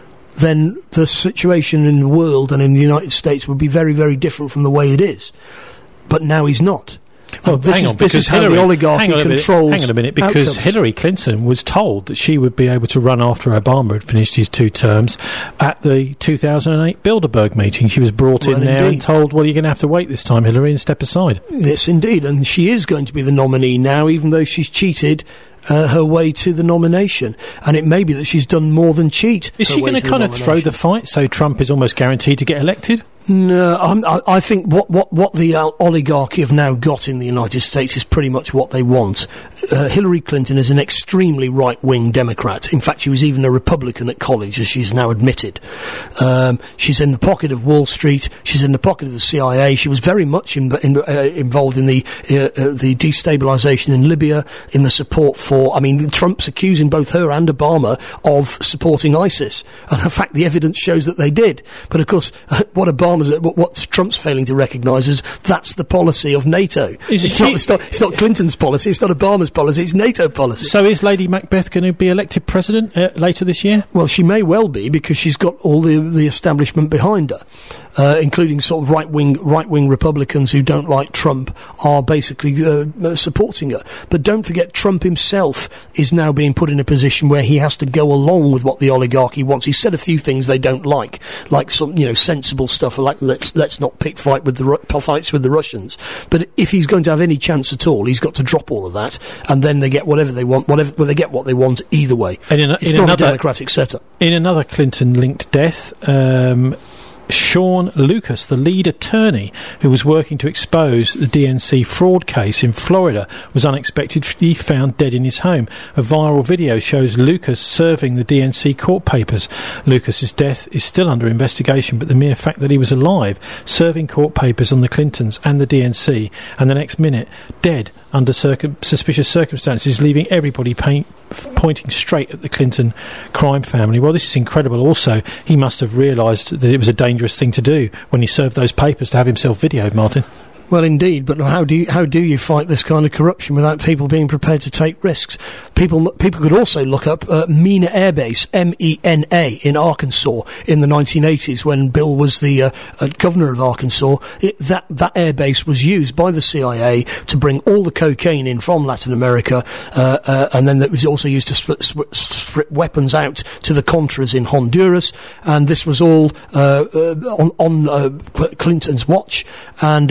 then the situation in the world and in the United States would be very, very different from the way it is. But now he's not. Well, this hang is, on, this is how Hillary, the oligarchy hang on controls. Minute, hang on a minute, because outcomes. Hillary Clinton was told that she would be able to run after Obama had finished his two terms at the two thousand eight Bilderberg meeting. She was brought well, in there indeed. and told, well, you're going to have to wait this time, Hillary, and step aside. Yes, indeed. And she is going to be the nominee now, even though she's cheated uh, her way to the nomination. And it may be that she's done more than cheat. Is she going to kind of throw the fight so Trump is almost guaranteed to get elected? No, I'm, I, I think what, what, what the uh, oligarchy have now got in the United States is pretty much what they want. Uh, Hillary Clinton is an extremely right-wing Democrat. In fact, she was even a Republican at college, as she's now admitted. Um, she's in the pocket of Wall Street. She's in the pocket of the C I A. She was very much in, in, uh, involved in the uh, uh, the destabilisation in Libya, in the support for... I mean, Trump's accusing both her and Obama of supporting ISIS. And in fact, the evidence shows that they did. But of course, what Obama What, what Trump's failing to recognise is that's the policy of NATO. It's not, it's, not, it's not Clinton's policy, it's not Obama's policy, it's NATO policy. So is Lady Macbeth going to be elected president uh, later this year? Well, she may well be, because she's got all the, the establishment behind her, uh, including sort of right-wing right-wing Republicans who don't like Trump are basically uh, supporting her. But don't forget, Trump himself is now being put in a position where he has to go along with what the oligarchy wants. He said a few things they don't like, like some, you know, sensible stuff like let's let's not pick fight with the Ru- fights with the Russians. But if he's going to have any chance at all, he's got to drop all of that, and then they get whatever they want. Whatever well, they get what they want either way. And in a, it's in not another, a democratic setup. In another Clinton-linked death, um, Sean Lucas, the lead attorney who was working to expose the D N C fraud case in Florida, was unexpectedly found dead in his home. A viral video shows Lucas serving the D N C court papers. Lucas's death is still under investigation, but the mere fact that he was alive, serving court papers on the Clintons and the D N C, and the next minute dead under circum- suspicious circumstances, leaving everybody paint, f- pointing straight at the Clinton crime family. Well, this is incredible. Also, he must have realised that it was a dangerous thing to do when he served those papers to have himself videoed, Martin. Well, indeed, but how do you, how do you fight this kind of corruption without people being prepared to take risks? People people could also look up uh, Mena Air Base, M E N A, in Arkansas in the nineteen eighties when Bill was the uh, uh, governor of Arkansas. It, that that air base was used by the C I A to bring all the cocaine in from Latin America, uh, uh, and then it was also used to split, split, strip weapons out to the Contras in Honduras. And this was all uh, uh, on, on uh, Clinton's watch, and uh, he got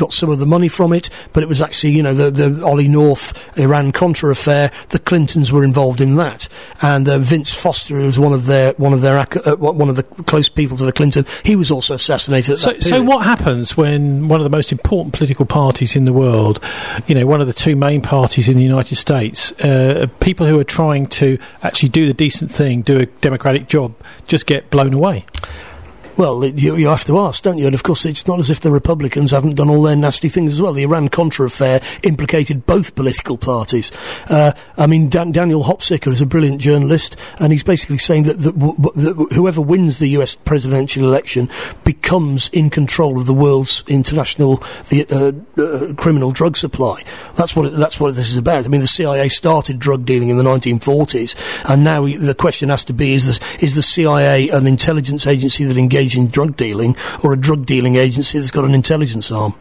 got some of the money from it, but it was actually, you know, the, the Ollie North Iran-Contra affair, the Clintons were involved in that. And uh, Vince Foster, who was one of their, one of their, uh, one of the close people to the Clinton, he was also assassinated at so, that period. So what happens when one of the most important political parties in the world, you know, one of the two main parties in the United States, uh, people who are trying to actually do the decent thing, do a democratic job, just get blown away? Well, it, you, you have to ask, don't you? And of course, it's not as if the Republicans haven't done all their nasty things as well. The Iran-Contra affair implicated both political parties. Uh, I mean, Dan- Daniel Hopsicker is a brilliant journalist, and he's basically saying that, that, w- that whoever wins the U S presidential election becomes in control of the world's international the, uh, uh, criminal drug supply. That's what it, that's what this is about. I mean, the C I A started drug dealing in the nineteen forties, and now we, the question has to be: is this, is the C I A an intelligence agency that engages in drug dealing, or a drug dealing agency that's got an intelligence arm?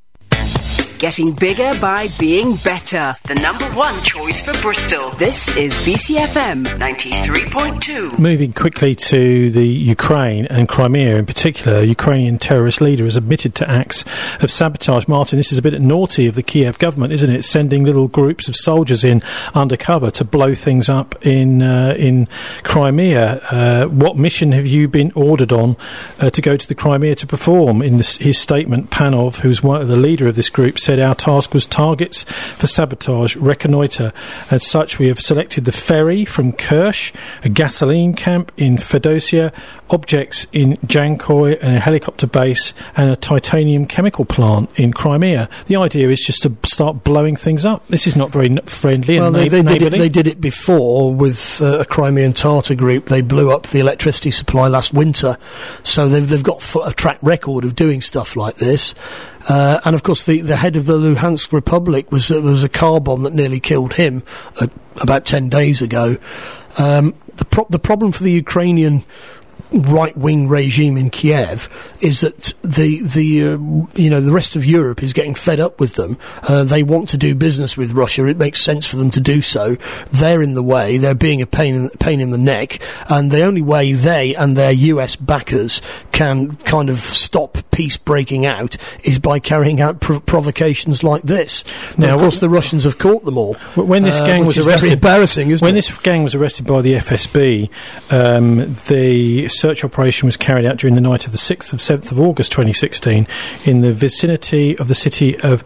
Getting bigger by being better. The number one choice for Bristol. This is B C F M ninety-three point two. Moving quickly to the Ukraine and Crimea in particular, a Ukrainian terrorist leader has admitted to acts of sabotage. Martin, this is a bit naughty of the Kiev government, isn't it? Sending little groups of soldiers in undercover to blow things up in uh, in Crimea. Uh, what mission have you been ordered on uh, to go to the Crimea to perform? In this, his statement, Panov, who's one of the leader of this group, said our task was targets for sabotage, reconnoitre. As such, we have selected the ferry from Kerch, a gasoline camp in Fedosia, objects in Jankoy, and a helicopter base, and a titanium chemical plant in Crimea. The idea is just to start blowing things up. This is not very n- friendly well, and they, na- they, did it, they did it before with uh, a Crimean Tatar group. They blew up the electricity supply last winter, so they've, they've got f- a track record of doing stuff like this. Uh, and of course, the, the head of the Luhansk Republic was uh, was a car bomb that nearly killed him uh, about ten days ago. Um, the, pro- the problem for the Ukrainian right-wing regime in Kiev is that the the uh, you know the rest of Europe is getting fed up with them. Uh, they want to do business with Russia. It makes sense for them to do so. They're in the way. They're being a pain in, pain in the neck. And the only way they and their U S backers can kind of stop peace breaking out is by carrying out prov- provocations like this. Now, now, of course, the Russians have caught them all. When this gang uh, was arrested, very embarrassing, isn't when it? this gang was arrested by the F S B, um, the search operation was carried out during the night of the sixth of seventh of August twenty sixteen in the vicinity of the city of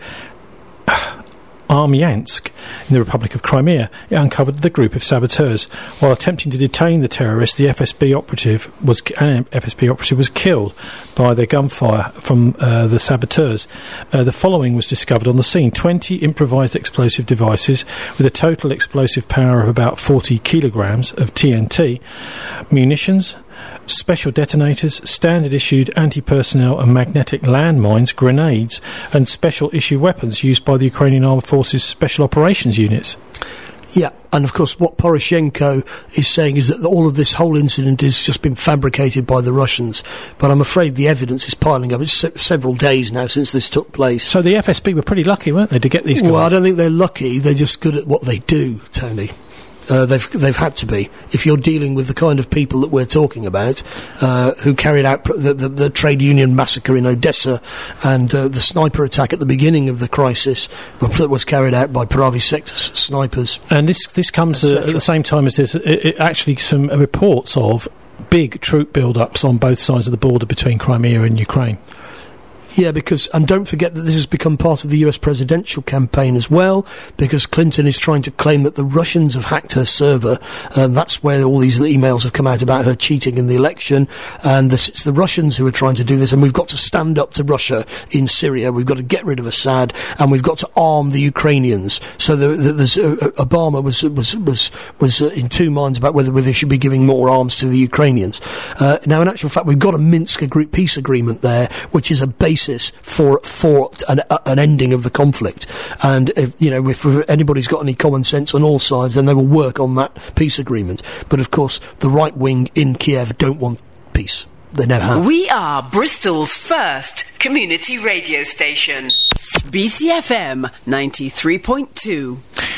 uh, Armyansk in the Republic of Crimea. It uncovered the group of saboteurs. While attempting to detain the terrorists, the F S B operative was an F S B operative was killed by their gunfire from uh, the saboteurs. Uh, the following was discovered on the scene: twenty improvised explosive devices with a total explosive power of about forty kilograms of T N T, munitions, special detonators, standard issued anti-personnel and magnetic landmines, grenades, and special issue weapons used by the Ukrainian Armed Forces Special Operations Units. Yeah, and of course what Poroshenko is saying is that all of this whole incident has just been fabricated by the Russians, but I'm afraid the evidence is piling up. It's se- several days now since this took place. So the F S B were pretty lucky, weren't they, to get these guys? Well, I don't think they're lucky, they're just good at what they do, Tony. Uh, they've they've had to be. If you're dealing with the kind of people that we're talking about, uh, who carried out pr- the, the, the trade union massacre in Odessa and uh, the sniper attack at the beginning of the crisis that was carried out by Pravi sector snipers. And this this comes uh, at the same time as there's uh, it, actually some uh, reports of big troop build-ups on both sides of the border between Crimea and Ukraine. Yeah, because, and don't forget that this has become part of the U S presidential campaign as well, because Clinton is trying to claim that the Russians have hacked her server, and that's where all these emails have come out about her cheating in the election, and this, it's the Russians who are trying to do this, and we've got to stand up to Russia in Syria, we've got to get rid of Assad, and we've got to arm the Ukrainians. So the, the, there's, uh, Obama was was was was uh, in two minds about whether, whether they should be giving more arms to the Ukrainians. Uh, now, in actual fact, we've got a Minsk agreement, peace agreement there, which is a basic for for an, uh, an ending of the conflict, and if, you know, if anybody's got any common sense on all sides, then they will work on that peace agreement. But of course, the right wing in Kiev don't want peace. They never have. We are Bristol's first community radio station. B C F M ninety-three point two.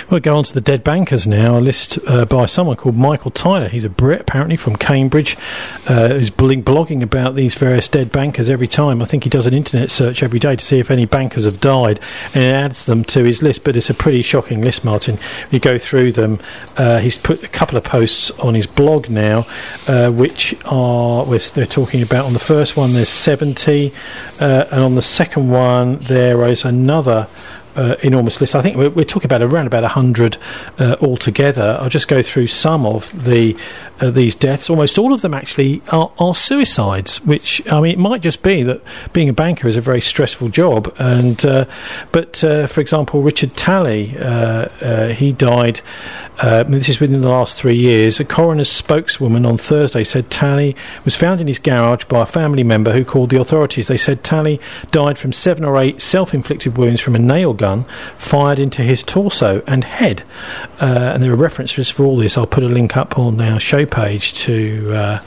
We'll go on to the dead bankers now, a list uh, by someone called Michael Tyler. He's a Brit, apparently, from Cambridge, uh, who's blogging about these various dead bankers every time. I think he does an internet search every day to see if any bankers have died, and he adds them to his list, but it's a pretty shocking list, Martin. If you go through them, uh, he's put a couple of posts on his blog now, uh, which are, they're talking about, on the first one there's seventy, uh, and on the second one there is another Uh, enormous list. I think we're, we're talking about around about one hundred uh, altogether. I'll just go through some of the uh, these deaths. Almost all of them actually are, are suicides, which, I mean, it might just be that being a banker is a very stressful job. And uh, But, uh, for example, Richard Talley, uh, uh, he died, uh, this is within the last three years. A coroner's spokeswoman on Thursday said Talley was found in his garage by a family member who called the authorities. They said Talley died from seven or eight self-inflicted wounds from a nail gun fired into his torso and head, uh, and there are references for all this. I'll put a link up on our show page to uh,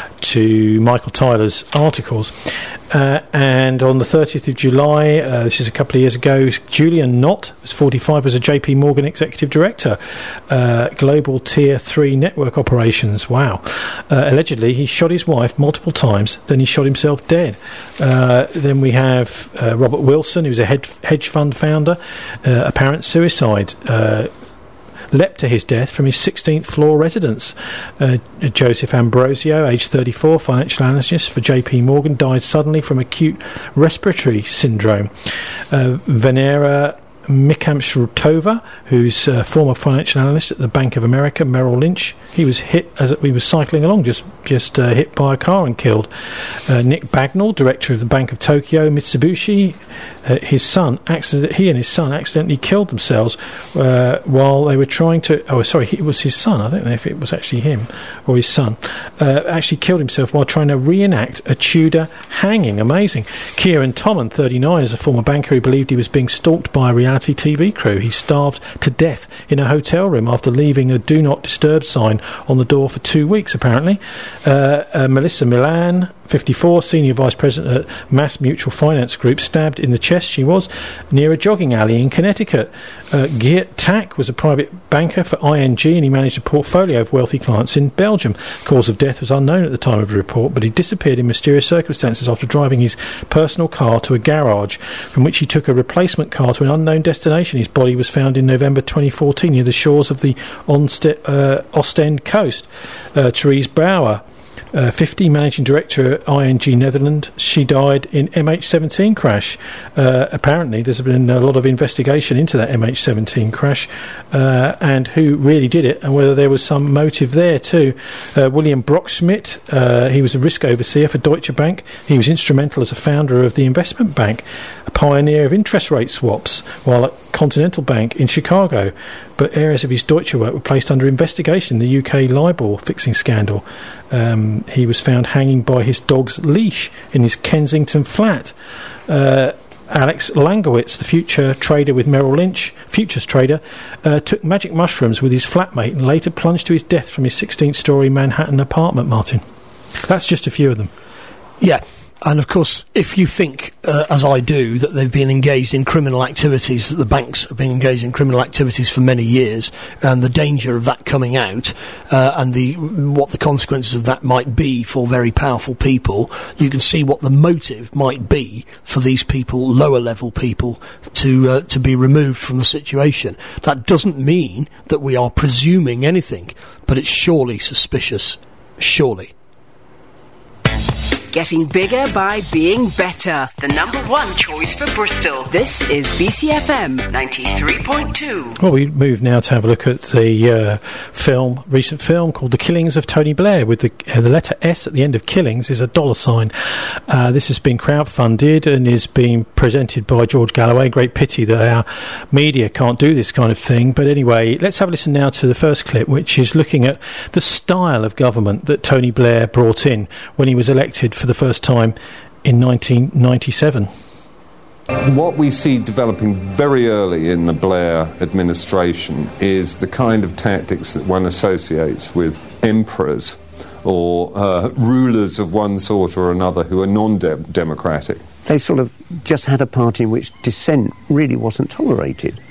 to Michael Tyler's articles. Uh, and on the thirtieth of July, uh, this is a couple of years ago, Julian Knott, was forty-five, was a J P Morgan executive director, uh, global tier three network operations. Wow. Uh, allegedly, he shot his wife multiple times, then he shot himself dead. Uh, then we have uh, Robert Wilson, who's a hedge, hedge fund founder, uh, apparent suicide. Uh, leapt to his death from his sixteenth floor residence. Uh, Joseph Ambrosio, aged thirty-four, financial analyst for J P Morgan, died suddenly from acute respiratory syndrome. Uh, Venera Mikamshrutova, who's a former financial analyst at the Bank of America, Merrill Lynch, he was hit as he was cycling along, just just uh, hit by a car and killed. Uh, Nick Bagnall, director of the Bank of Tokyo Mitsubishi, uh, his son, accident, he and his son accidentally killed themselves uh, while they were trying to. Oh, sorry, it was his son. I don't know if it was actually him or his son. Uh, actually killed himself while trying to reenact a Tudor hanging. Amazing. Kieran Tommen, thirty-nine, is a former banker who believed he was being stalked by a reality T V crew. He starved to death in a hotel room after leaving a do not disturb sign on the door for two weeks, apparently. Uh, uh, Melissa Milan, fifty-four, senior vice president at Mass Mutual Finance Group, stabbed in the chest, she was, near a jogging alley in Connecticut. Uh, Geert Tak was a private banker for I N G, and he managed a portfolio of wealthy clients in Belgium. Cause of death was unknown at the time of the report, but he disappeared in mysterious circumstances after driving his personal car to a garage, from which he took a replacement car to an unknown destination. His body was found in November twenty fourteen near the shores of the Onste- uh, Ostend coast. Uh, Therese Brouwer, Uh, fifty, managing director at I N G Netherlands. She died in M H seventeen crash. Uh, apparently, there's been a lot of investigation into that M H seventeen crash uh, and who really did it and whether there was some motive there too. Uh, William Brockschmidt, uh, he was a risk overseer for Deutsche Bank. He was instrumental as a founder of the investment bank, a pioneer of interest rate swaps while at Continental Bank in Chicago. But areas of his Deutsche work were placed under investigation in the U K LIBOR fixing scandal. Um, he was found hanging by his dog's leash in his Kensington flat. Uh, Alex Langowitz, the future trader with Merrill Lynch, futures trader, uh, took magic mushrooms with his flatmate and later plunged to his death from his sixteenth-storey Manhattan apartment, Martin. That's just a few of them. Yeah. And, of course, if you think, uh, as I do, that they've been engaged in criminal activities, that the banks have been engaged in criminal activities for many years, and the danger of that coming out, uh, and the what the consequences of that might be for very powerful people, you can see what the motive might be for these people, lower-level people, to uh, to be removed from the situation. That doesn't mean that we are presuming anything, but it's surely suspicious. Surely. Getting bigger by being better. The number one choice for Bristol. This is B C F M ninety-three point two. Well, we move now to have a look at the uh, film, recent film called The Killings of Tony Blair, with the, uh, the letter S at the end of Killings is a dollar sign. Uh, this has been crowdfunded and is being presented by George Galloway. Great pity that our media can't do this kind of thing. But anyway, let's have a listen now to the first clip, which is looking at the style of government that Tony Blair brought in when he was elected for the first time in nineteen ninety-seven. What we see developing very early in the Blair administration is the kind of tactics that one associates with emperors or uh, rulers of one sort or another who are non-democratic. They sort of just had a party in which dissent really wasn't tolerated.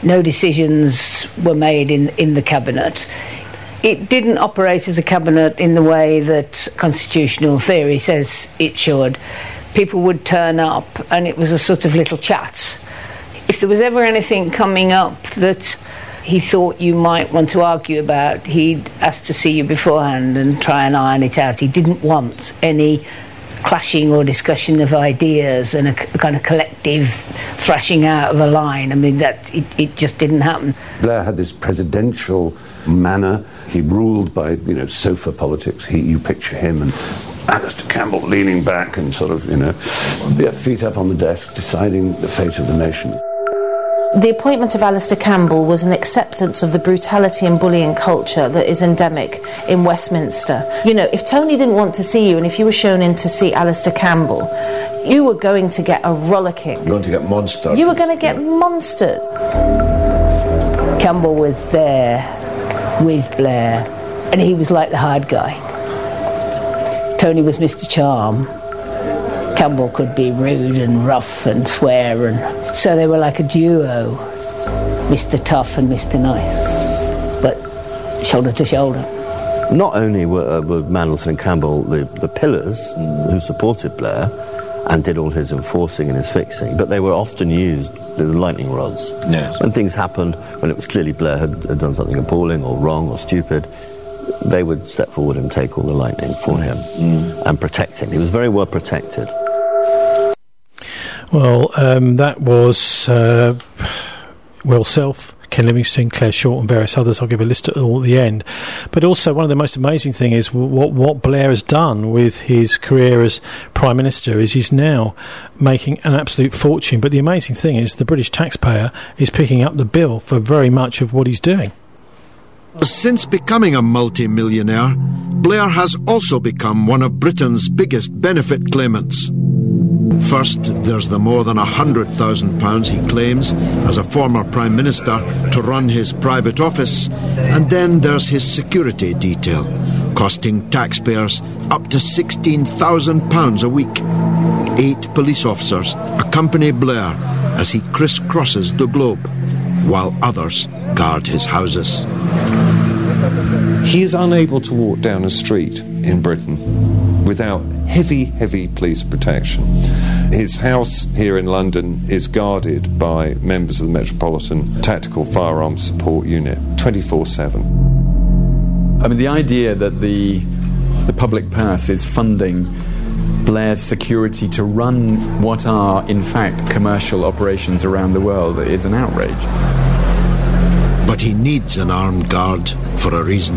No decisions were made in, in the cabinet. It didn't operate as a cabinet in the way that constitutional theory says it should. People would turn up and it was a sort of little chat. If there was ever anything coming up that he thought you might want to argue about, he'd ask to see you beforehand and try and iron it out. He didn't want any clashing or discussion of ideas and a kind of collective thrashing out of a line. I mean, that it, it just didn't happen. Blair had this presidential manner. He ruled by, you know, sofa politics. He, you picture him and Alistair Campbell leaning back and sort of, you know, yeah, feet up on the desk, deciding the fate of the nation. The appointment of Alistair Campbell was an acceptance of the brutality and bullying culture that is endemic in Westminster. You know, if Tony didn't want to see you and if you were shown in to see Alistair Campbell, you were going to get a rollicking. You're going to get monstered. You were going to get monstered. Campbell was there with Blair, and he was like the hard guy. Tony was Mister Charm. Campbell could be rude and rough and swear, and so they were like a duo, Mister Tough and Mister Nice, but shoulder to shoulder. Not only were, uh, were Mandelson and Campbell the, the pillars who supported Blair and did all his enforcing and his fixing, but they were often used as lightning rods. Yes. When things happened, when it was clearly Blair had, had done something appalling or wrong or stupid, they would step forward and take all the lightning for him mm. and protect him. He was very well protected. Well, um, that was uh, Will Self, Ken Livingstone, Claire Short and various others. I'll give a list at all at the end. But also one of the most amazing things is what, what Blair has done with his career as Prime Minister is he's now making an absolute fortune. But the amazing thing is the British taxpayer is picking up the bill for very much of what he's doing. Since becoming a multi-millionaire, Blair has also become one of Britain's biggest benefit claimants. First, there's the more than one hundred thousand pounds he claims as a former Prime Minister to run his private office, and then there's his security detail, costing taxpayers up to sixteen thousand pounds a week. Eight police officers accompany Blair as he crisscrosses the globe, while others guard his houses. He is unable to walk down a street in Britain without heavy, heavy police protection. His house here in London is guarded by members of the Metropolitan Tactical Firearms Support Unit, twenty-four seven. I mean, the idea that the the public purse is funding Blair's security to run what are, in fact, commercial operations around the world is an outrage. But he needs an armed guard for a reason.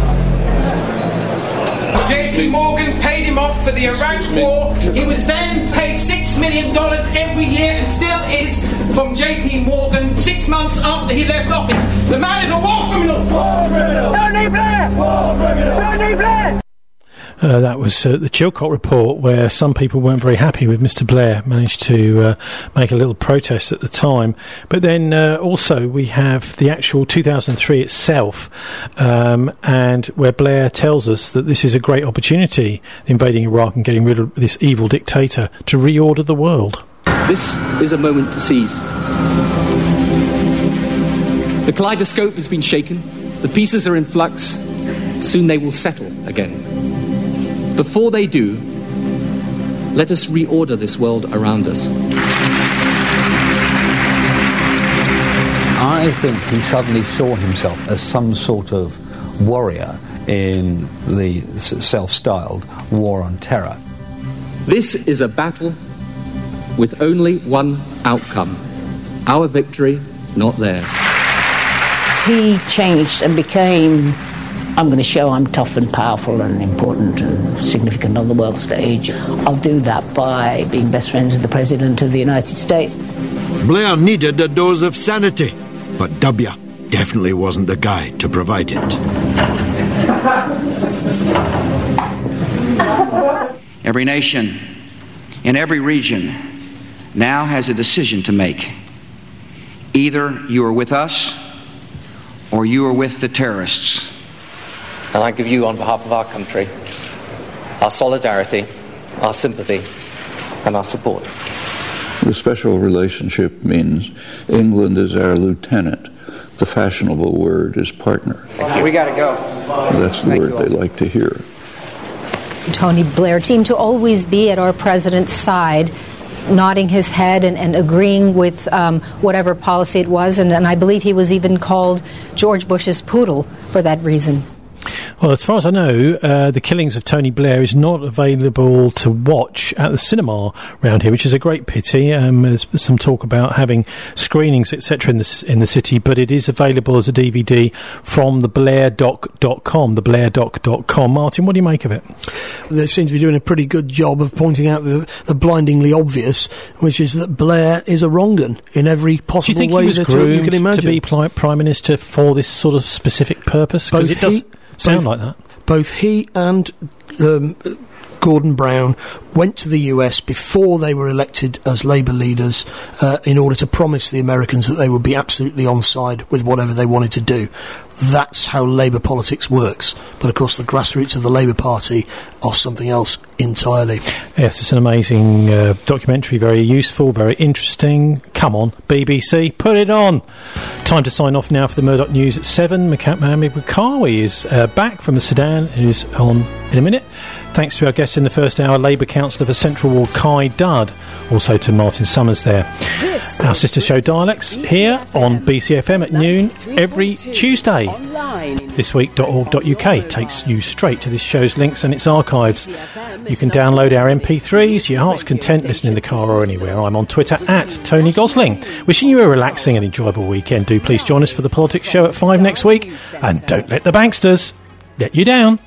J P Morgan paid him off for the Iraq War. He was then paid six million dollars every year and still is from J P Morgan six months after he left office. The man is a war criminal! War criminal! Tony Blair! War criminal! Tony Blair! Uh, that was uh, the Chilcot report, where some people weren't very happy with Mister Blair, managed to uh, make a little protest at the time. But then uh, also we have the actual two thousand three itself, um, and where Blair tells us that this is a great opportunity, invading Iraq and getting rid of this evil dictator, to reorder the world. This is a moment to seize. The kaleidoscope has been shaken. The pieces are in flux. Soon they will settle again. Before they do, let us reorder this world around us. I think he suddenly saw himself as some sort of warrior in the self-styled war on terror. This is a battle with only one outcome. Our victory, not theirs. He changed and became, I'm going to show I'm tough and powerful and important and significant on the world stage. I'll do that by being best friends with the President of the United States. Blair needed a dose of sanity, but W definitely wasn't the guy to provide it. Every nation in every region now has a decision to make. Either you are with us or you are with the terrorists. And I give you, on behalf of our country, our solidarity, our sympathy, and our support. The special relationship means England is our lieutenant. The fashionable word is partner. We got to go. That's the Thank word you they all. like to hear. Tony Blair seemed to always be at our president's side, nodding his head and, and agreeing with um, whatever policy it was, and, and I believe he was even called George Bush's poodle for that reason. Well, as far as I know, uh, The Killings of Tony Blair is not available to watch at the cinema around here, which is a great pity. Um, there's some talk about having screenings, et cetera, in the in the city, but it is available as a D V D from the blair doc dot com. the blair doc dot com. Martin, what do you make of it? They seem to be doing a pretty good job of pointing out the, the blindingly obvious, which is that Blair is a wrong-un in every possible do you think way he was that groomed you can imagine. to be pli- Prime Minister for this sort of specific purpose? Because it does he, sound both, like that. Both he and um, Gordon Brown went to the U S before they were elected as Labour leaders uh, in order to promise the Americans that they would be absolutely on side with whatever they wanted to do. That's how Labour politics works. But of course the grassroots of the Labour Party are something else entirely. Yes, it's an amazing uh, documentary, very useful, very interesting. Come on, B B C, put it on. Time to sign off now for the Murdoch News at seven. Mohammed Bukawi is uh, back from the Sudan, who's on in a minute. Thanks to our guest in the first hour, Labour Councillor for Central Ward, Kai Dudd. Also to Martin Summers there. Our sister show Dialects here on B C F M at noon every Tuesday. this week dot org dot U K takes you straight to this show's links and its archives. You can download our M P threes, your heart's content, listen in the car or anywhere. I'm on Twitter at Tony Gosling. Wishing you a relaxing and enjoyable weekend. Do please join us for the Politics Show at five next week. And don't let the banksters let you down.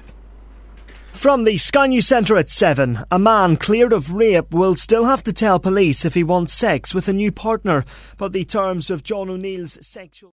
From the Sky News Centre at seven, a man cleared of rape will still have to tell police if he wants sex with a new partner, but the terms of John O'Neill's sexual...